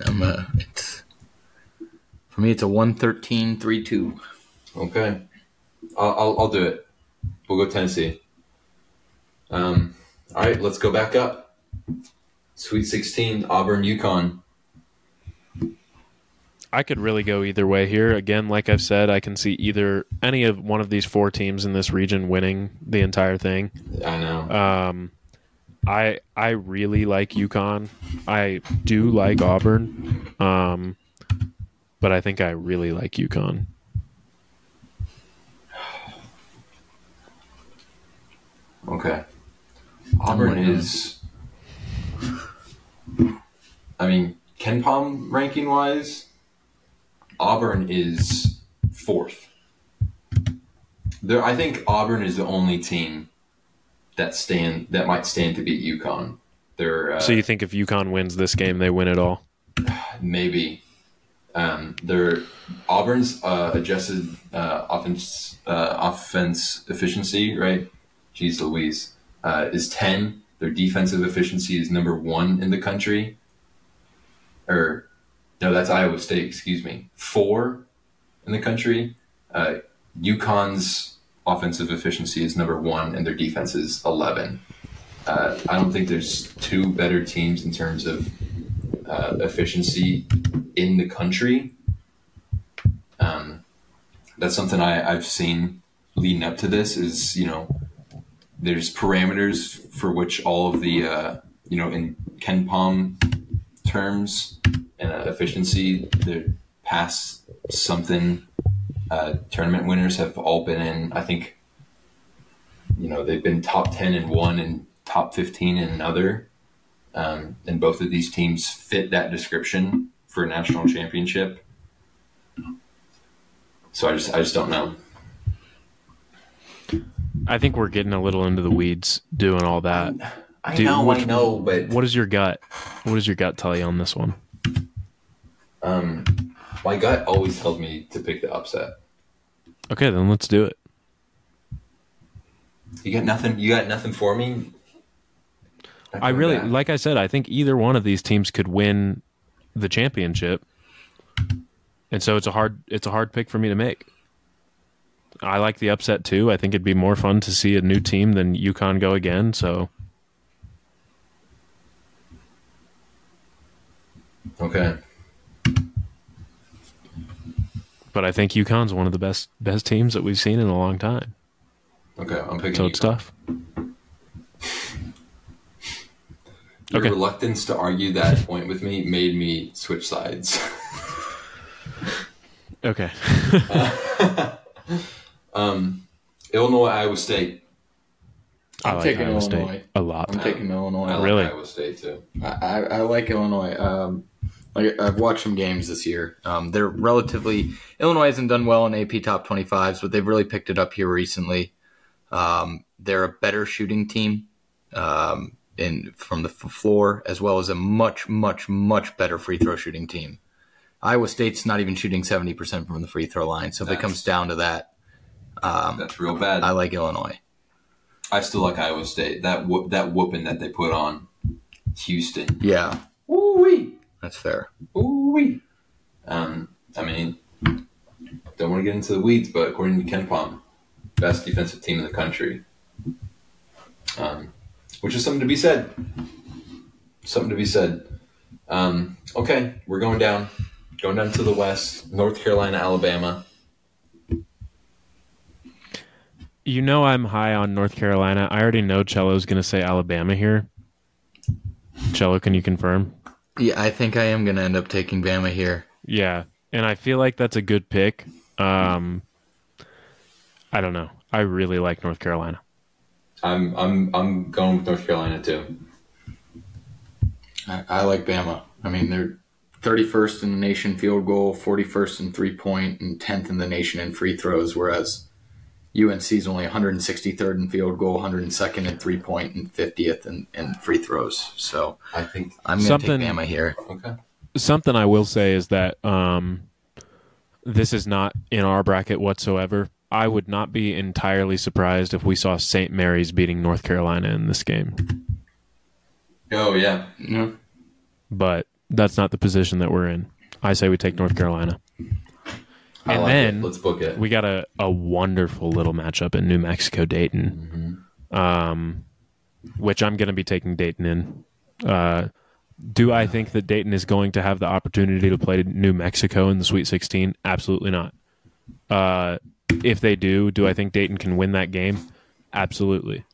Speaker 2: For me, it's a 113-3-2.
Speaker 1: Okay, I'll do it. We'll go Tennessee. All right, let's go back up. Sweet 16, Auburn, UConn.
Speaker 3: I could really go either way here. Again, like I've said, I can see any of one of these 4 teams in this region winning the entire thing.
Speaker 1: I know.
Speaker 3: I really like UConn. I do like Auburn, but I think I really like UConn.
Speaker 1: Okay. Auburn is, I mean, KenPom ranking wise, Auburn is 4th. I think Auburn is the only team that might stand to beat UConn.
Speaker 3: So you think if UConn wins this game, they win it all?
Speaker 1: Maybe. Auburn's adjusted offense efficiency, right? Jeez Louise, is 10. Their defensive efficiency is number 1 in the country. No, that's Iowa State. Excuse me, 4 in the country. UConn's offensive efficiency is number 1, and their defense is 11. I don't think there's 2 better teams in terms of efficiency in the country. That's something I've seen leading up to this is, there's parameters for which all of the, in KenPom terms and efficiency, the past something tournament winners have all been in. I think, they've been top 10 in one and top 15 in another. And both of these teams fit that description for a national championship. So I just don't know.
Speaker 3: I think we're getting a little into the weeds doing all that.
Speaker 1: I know, but
Speaker 3: what is your gut? What does your gut tell you on this one?
Speaker 1: My gut always told me to pick the upset.
Speaker 3: Okay, then let's do it.
Speaker 1: You got nothing. You got nothing for me.
Speaker 3: I really, like I said, I think either one of these teams could win the championship, and so it's a hard pick for me to make. I like the upset too. I think it'd be more fun to see a new team than UConn go again. So,
Speaker 1: okay.
Speaker 3: But I think UConn's one of the best teams that we've seen in a long time.
Speaker 1: Okay, I'm picking.
Speaker 3: So it's tough.
Speaker 1: Your reluctance to argue that point with me made me switch sides.
Speaker 3: Okay.
Speaker 1: Illinois, Iowa State.
Speaker 2: I'm taking
Speaker 3: Iowa
Speaker 2: Illinois
Speaker 3: State a lot.
Speaker 2: I'm taking Illinois.
Speaker 1: I like
Speaker 3: Really?
Speaker 1: Iowa State too.
Speaker 2: I like Illinois. I've watched some games this year. They're Illinois hasn't done well in AP top 25s, but they've really picked it up here recently. They're a better shooting team from the floor, as well as a much, much, much better free throw shooting team. Iowa State's not even shooting 70% from the free throw line, so if it comes down to that,
Speaker 1: that's real bad.
Speaker 2: I like Illinois.
Speaker 1: I still like Iowa State. That whooping that they put on Houston.
Speaker 2: Yeah.
Speaker 1: Ooh-wee.
Speaker 2: That's fair.
Speaker 1: Ooh-wee. I mean, don't want to get into the weeds, but according to KenPom, best defensive team in the country. Which is something to be said. Okay, we're going down to the west. North Carolina, Alabama.
Speaker 3: You know I'm high on North Carolina. I already know Cello's going to say Alabama here. Cello, can you confirm?
Speaker 2: Yeah, I think I am going to end up taking Bama here.
Speaker 3: Yeah, and I feel like that's a good pick. I don't know. I really like North Carolina.
Speaker 1: I'm going with North Carolina too.
Speaker 2: I like Bama. I mean, they're 31st in the nation field goal, 41st in 3-point, and 10th in the nation in free throws, whereas UNC's only 163rd in field goal, 102nd in 3-point, and 50th in free throws. So
Speaker 1: I think
Speaker 2: I'm going to take Bama here.
Speaker 1: Okay.
Speaker 3: Something I will say is that this is not in our bracket whatsoever. I would not be entirely surprised if we saw St. Mary's beating North Carolina in this game.
Speaker 1: Oh, yeah.
Speaker 2: Yeah.
Speaker 3: But that's not the position that we're in. I say we take North Carolina.
Speaker 1: I
Speaker 3: And
Speaker 1: like
Speaker 3: then
Speaker 1: it. Let's book it.
Speaker 3: we got a wonderful little matchup in New Mexico, Dayton, which I'm going to be taking Dayton in. Do I think that Dayton is going to have the opportunity to play New Mexico in the Sweet 16? Absolutely not. If they do I think Dayton can win that game? Absolutely.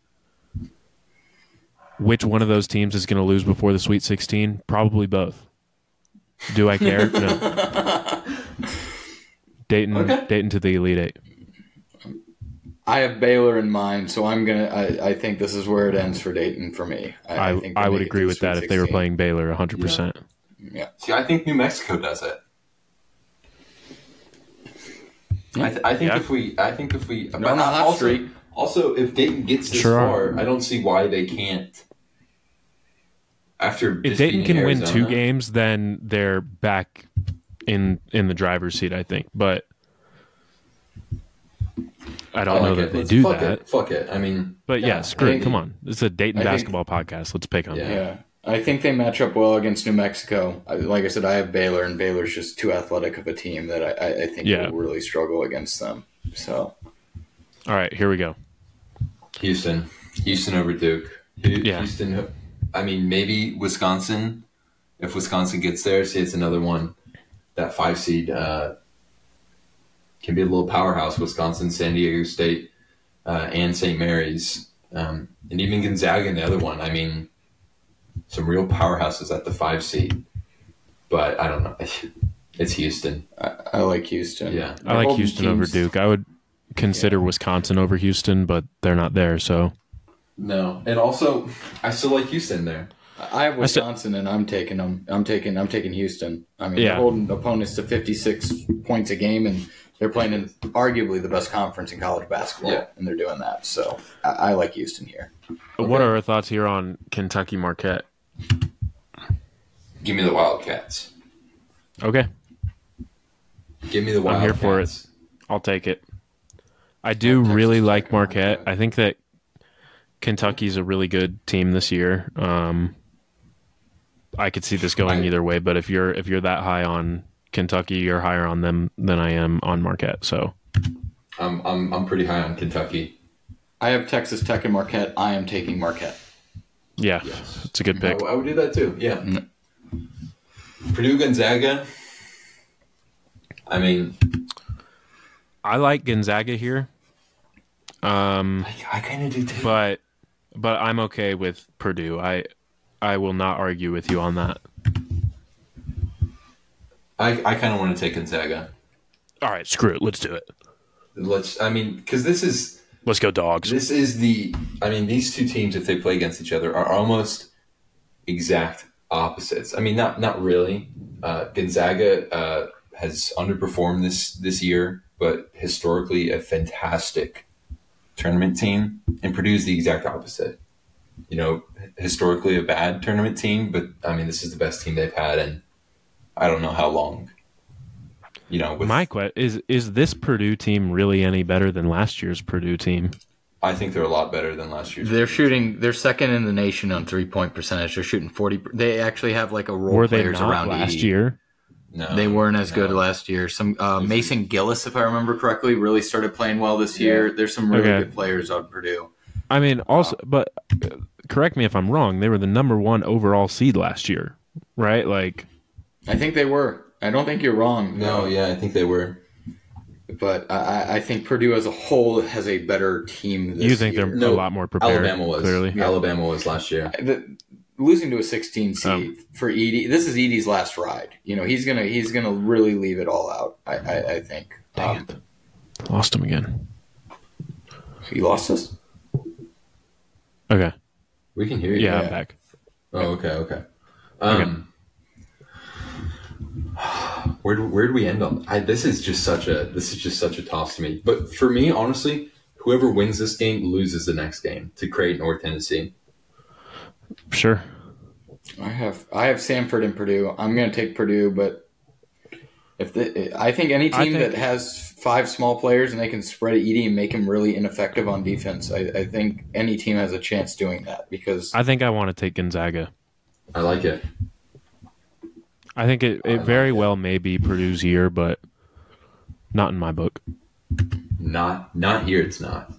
Speaker 3: Which one of those teams is going to lose before the Sweet 16? Probably both. Do I care? No. Dayton to the Elite Eight.
Speaker 2: I have Baylor in mind, so I think this is where it ends for Dayton for me.
Speaker 3: I would agree with that if they were playing Baylor 100%.
Speaker 2: Yeah.
Speaker 1: See, I think New Mexico does it. I think if we,
Speaker 2: on a hot streak.
Speaker 1: Also, if Dayton gets this far, I don't see why they can't. After
Speaker 3: if Dayton can win 2 games, then they're back in the driver's seat, I think. But I don't know that they do that.
Speaker 1: Fuck it. I mean,
Speaker 3: but yeah, screw it. Come on, it's a Dayton basketball podcast. Let's pick on them.
Speaker 2: Yeah, I think they match up well against New Mexico. Like I said, I have Baylor, and Baylor's just too athletic of a team that I think will really struggle against them. So,
Speaker 3: all right, here we go.
Speaker 1: Houston over Duke. Houston. I mean, maybe Wisconsin. If Wisconsin gets there, see, it's another one. That 5 seed can be a little powerhouse. Wisconsin, San Diego State, and St. Mary's, and even Gonzaga in the other one. I mean, some real powerhouses at the 5 seed. But I don't know. It's Houston.
Speaker 2: I like Houston.
Speaker 1: Yeah,
Speaker 3: I like Houston over Duke. I would consider Wisconsin over Houston, but they're not there. So
Speaker 1: no, and also I still like Houston there.
Speaker 2: I have Wisconsin, and I'm taking them. I'm taking Houston. I mean, they're holding opponents to 56 points a game, and they're playing in arguably the best conference in college basketball, and they're doing that. So I like Houston here.
Speaker 3: What are our thoughts here on Kentucky Marquette?
Speaker 1: Give me the Wildcats.
Speaker 3: Okay.
Speaker 1: Give me the Wildcats.
Speaker 3: I'm here for it. I'll take it. I do really like Marquette. I think that Kentucky's a really good team this year. I could see this going either way, but if you're that high on Kentucky, you're higher on them than I am on Marquette. So
Speaker 1: I'm pretty high on Kentucky.
Speaker 2: I have Texas Tech and Marquette. I am taking Marquette.
Speaker 3: Yeah, it's a good pick.
Speaker 1: I would do that too. Yeah. Purdue Gonzaga. I mean,
Speaker 3: I like Gonzaga here.
Speaker 1: I kind of do too.
Speaker 3: But I'm okay with Purdue. I will not argue with you on that.
Speaker 1: I kind of want to take Gonzaga.
Speaker 3: All right, screw it. Let's do it.
Speaker 1: Because this is...
Speaker 3: Let's go Dogs.
Speaker 1: This is these two teams, if they play against each other, are almost exact opposites. I mean, not really. Gonzaga has underperformed this year, but historically a fantastic tournament team, and Purdue's the exact opposite. You know, historically a bad tournament team, but I mean, this is the best team they've had, and I don't know how long. You know,
Speaker 3: my question is this Purdue team really any better than last year's Purdue team?
Speaker 1: I think they're a lot better than last year's.
Speaker 2: They're second in the nation on 3-point percentage. They're shooting 40. They actually have like a role players around
Speaker 3: last
Speaker 2: 80.
Speaker 3: Year.
Speaker 2: No, they weren't as good last year. Some Mason Gillis, if I remember correctly, really started playing well this year. There's some really good players on Purdue.
Speaker 3: I mean, also, but correct me if I'm wrong. They were the number 1 overall seed last year, right? Like,
Speaker 2: I think they were. I don't think you're wrong.
Speaker 1: No, yeah, I think they were.
Speaker 2: But I think Purdue as a whole has a better team this year.
Speaker 3: You think they're a lot more prepared?
Speaker 1: Alabama was.
Speaker 3: Clearly.
Speaker 1: Yeah. Alabama was last year.
Speaker 2: Losing to a 16 seed for Edey. This is Edey's last ride. You know, he's gonna really leave it all out. I think.
Speaker 3: Dang it. Lost him again.
Speaker 2: He lost us?
Speaker 3: Okay.
Speaker 1: We can hear you.
Speaker 3: Yeah, I'm back.
Speaker 1: Oh, okay. Where do we end on? This is just such a toss to me. But for me, honestly, whoever wins this game loses the next game to Creighton or Tennessee.
Speaker 3: Sure.
Speaker 2: I have Samford and Purdue. I'm going to take Purdue, but I think any team that has 5 small players and they can spread Edey and make him really ineffective on defense, I think any team has a chance doing that because
Speaker 3: I think I want to take Gonzaga.
Speaker 1: I like it.
Speaker 3: I think it very well may be Purdue's year, but not in my book.
Speaker 1: Not here. It's not.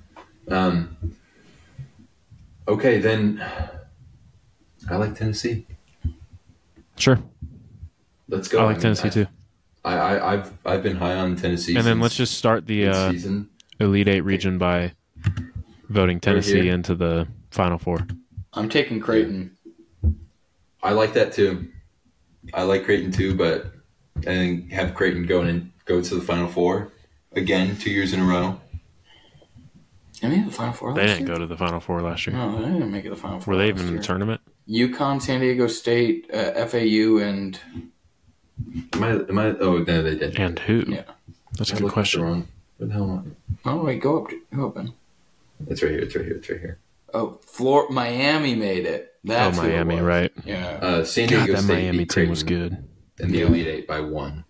Speaker 1: Okay, then I like Tennessee.
Speaker 3: Sure.
Speaker 1: Let's go.
Speaker 3: I like Tennessee too.
Speaker 1: I've been high on Tennessee.
Speaker 3: And then let's just start the
Speaker 1: season.
Speaker 3: Elite Eight region by voting Tennessee into the Final Four.
Speaker 2: I'm taking Creighton.
Speaker 1: I like that too. I like Creighton too, but I think have Creighton go to the Final Four again 2 years in a row.
Speaker 2: They made the Final Four last
Speaker 3: year?
Speaker 2: year?
Speaker 3: They didn't go to the Final Four last year.
Speaker 2: No, they didn't make it the Final Four.
Speaker 3: Were they even in the tournament?
Speaker 2: UConn, San Diego State, FAU, and...
Speaker 1: Am I? Oh, no, they did.
Speaker 3: And who?
Speaker 2: Yeah.
Speaker 3: That's a good question.
Speaker 1: Wrong. Where the hell am
Speaker 2: I? Oh, wait, go up.
Speaker 1: It's right here.
Speaker 2: Oh, Miami made it. That's
Speaker 3: Miami, right.
Speaker 2: Yeah.
Speaker 1: San Diego
Speaker 3: that
Speaker 1: State
Speaker 3: Miami team was good.
Speaker 1: And the Elite Eight by 1.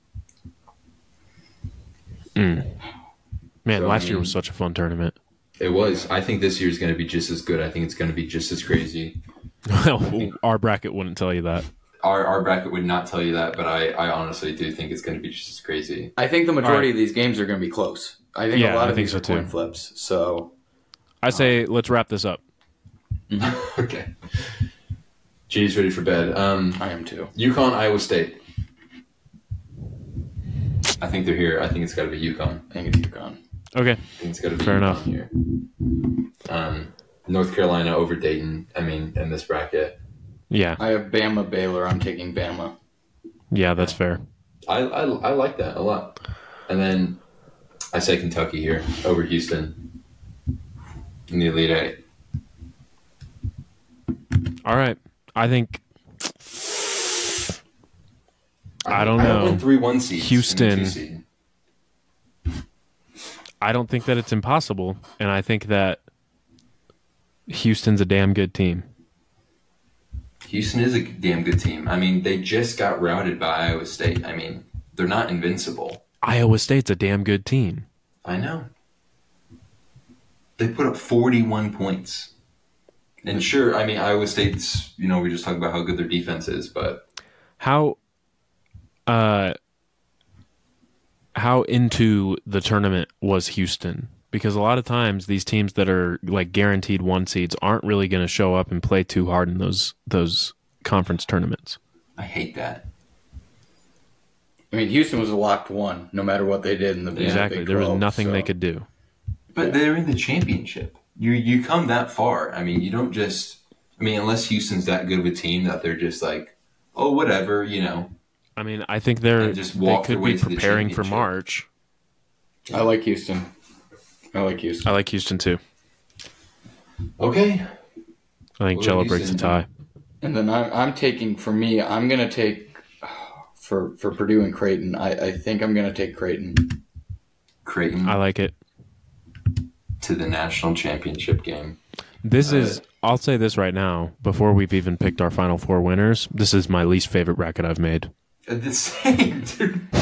Speaker 3: Man, last year was such a fun tournament.
Speaker 1: It was. I think this year is going to be just as good. I think it's going to be just as crazy.
Speaker 3: Well, our bracket wouldn't tell you that.
Speaker 1: Our bracket would not tell you that, but I honestly do think it's going to be just as crazy.
Speaker 2: I think the majority of these games are going to be close. I think a lot of these are coin flips. So
Speaker 3: I say let's wrap this up.
Speaker 1: Okay. G's ready for bed.
Speaker 2: I am too.
Speaker 1: UConn, Iowa State. I think they're here. I think it's got to be UConn.
Speaker 2: I think it's UConn.
Speaker 3: Okay.
Speaker 1: I think it's got to be
Speaker 3: fair
Speaker 1: UConn
Speaker 3: enough.
Speaker 1: Here. North Carolina over Dayton. I mean, in this bracket.
Speaker 3: Yeah.
Speaker 2: I have Bama, Baylor. I'm taking Bama.
Speaker 3: Yeah, that's fair.
Speaker 1: I like that a lot. And then I say Kentucky here over Houston in the Elite Eight.
Speaker 3: All right. I think I don't know.
Speaker 1: 3-1 seeds.
Speaker 3: Houston. I don't think that it's impossible, and I think that Houston's a damn good team.
Speaker 1: Houston is a damn good team. I mean, they just got routed by Iowa State. I mean, they're not invincible.
Speaker 3: Iowa State's a damn good team.
Speaker 1: I know. They put up 41 points. And sure, I mean, Iowa State's, we just talked about how good their defense is, but...
Speaker 3: How into the tournament was Houston? Because a lot of times these teams that are like guaranteed 1 seeds aren't really going to show up and play too hard in those conference tournaments.
Speaker 1: I hate that.
Speaker 2: I mean, Houston was a locked 1, no matter what they did in the
Speaker 3: exactly.
Speaker 2: Big 12,
Speaker 3: there was nothing they could do.
Speaker 1: But they're in the championship. You come that far. I mean, you don't just. I mean, unless Houston's that good of a team that they're just like, oh, whatever,
Speaker 3: I mean, I think they could be preparing for March.
Speaker 2: I like Houston. I like Houston
Speaker 3: too.
Speaker 1: Okay.
Speaker 3: I think Jello breaks the tie.
Speaker 2: And then I'm taking, for me, I'm going to take, for Purdue and Creighton, I think I'm going to take Creighton.
Speaker 1: Creighton.
Speaker 3: I like it.
Speaker 1: To the national championship game.
Speaker 3: This is, I'll say this right now, before we've even picked our Final Four winners, this is my least favorite bracket I've made.
Speaker 1: The same, dude.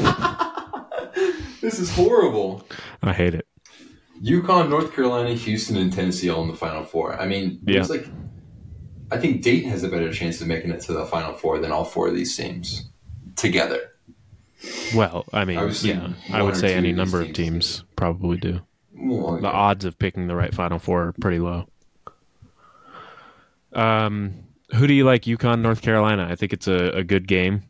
Speaker 1: This is horrible.
Speaker 3: I hate it.
Speaker 1: UConn, North Carolina, Houston, and Tennessee all in the Final Four. I mean, I think Dayton has a better chance of making it to the Final Four than all 4 of these teams together.
Speaker 3: Well, I mean, I would say any number of teams probably do.
Speaker 1: Well,
Speaker 3: the odds of picking the right Final Four are pretty low. Who do you like, UConn, North Carolina? I think it's a good game.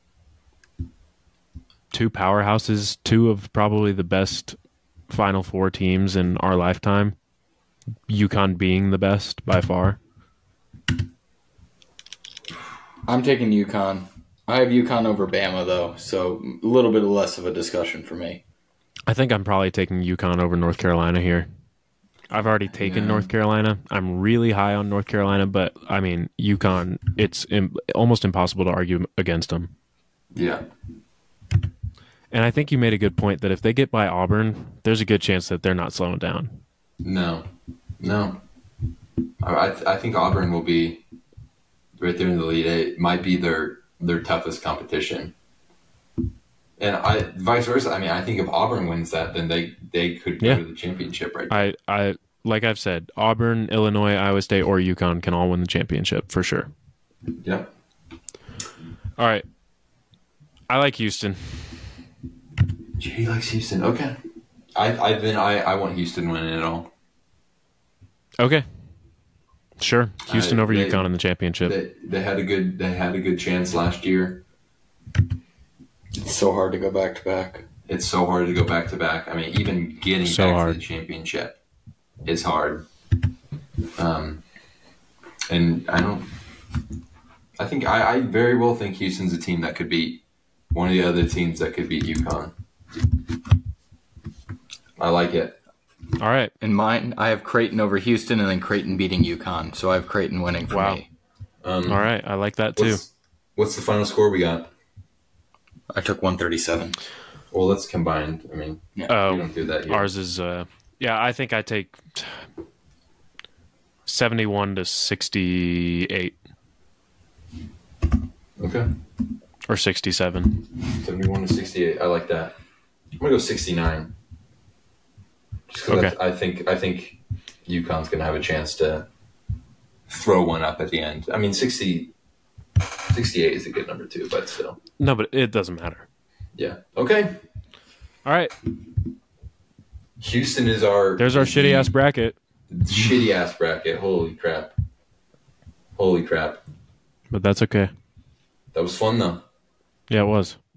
Speaker 3: 2 powerhouses, 2 of probably the best Final Four teams in our lifetime. UConn being the best by far.
Speaker 2: I'm taking UConn. I have UConn over Bama, though, so a little bit less of a discussion for me.
Speaker 3: I think I'm probably taking UConn over North Carolina here. I've already taken North Carolina. I'm really high on North Carolina, but, I mean, UConn, it's almost impossible to argue against them.
Speaker 1: Yeah.
Speaker 3: And I think you made a good point that if they get by Auburn, there's a good chance that they're not slowing down.
Speaker 1: No, no. I think Auburn will be right there in the lead. It might be their toughest competition. And vice versa. I mean, I think if Auburn wins that, then they could go to the championship right there.
Speaker 3: I like I've said, Auburn, Illinois, Iowa State, or UConn can all win the championship for sure.
Speaker 1: Yep.
Speaker 3: All right. I like Houston.
Speaker 1: JD likes Houston. Okay. I want Houston winning it all.
Speaker 3: Okay. Sure. Houston over UConn in the championship.
Speaker 1: They had a good chance last year.
Speaker 2: It's so hard to go back to back.
Speaker 1: It's so hard to go back to back. I mean, even getting back to the championship is hard. And I very well think Houston's a team that could beat one of the other teams that could beat UConn. I like it.
Speaker 3: All right.
Speaker 2: In mine, I have Creighton over Houston and then Creighton beating UConn. So I have Creighton winning for me.
Speaker 3: All right. I like that too.
Speaker 1: What's the final score we got?
Speaker 2: I took 137.
Speaker 1: Well, that's combined. I mean, we don't do that here.
Speaker 3: Ours is, I think I take 71 to 68.
Speaker 1: Okay.
Speaker 3: Or 67.
Speaker 1: 71 to 68. I like that. I'm going to go 69. Just because I think UConn's going to have a chance to throw one up at the end. I mean, 68 is a good number too, but still.
Speaker 3: No, but it doesn't matter.
Speaker 1: Yeah. Okay.
Speaker 3: All right.
Speaker 1: Houston is
Speaker 3: There's our shitty ass bracket.
Speaker 1: Shitty ass bracket. Holy crap.
Speaker 3: But that's okay.
Speaker 1: That was fun though.
Speaker 3: Yeah, it was.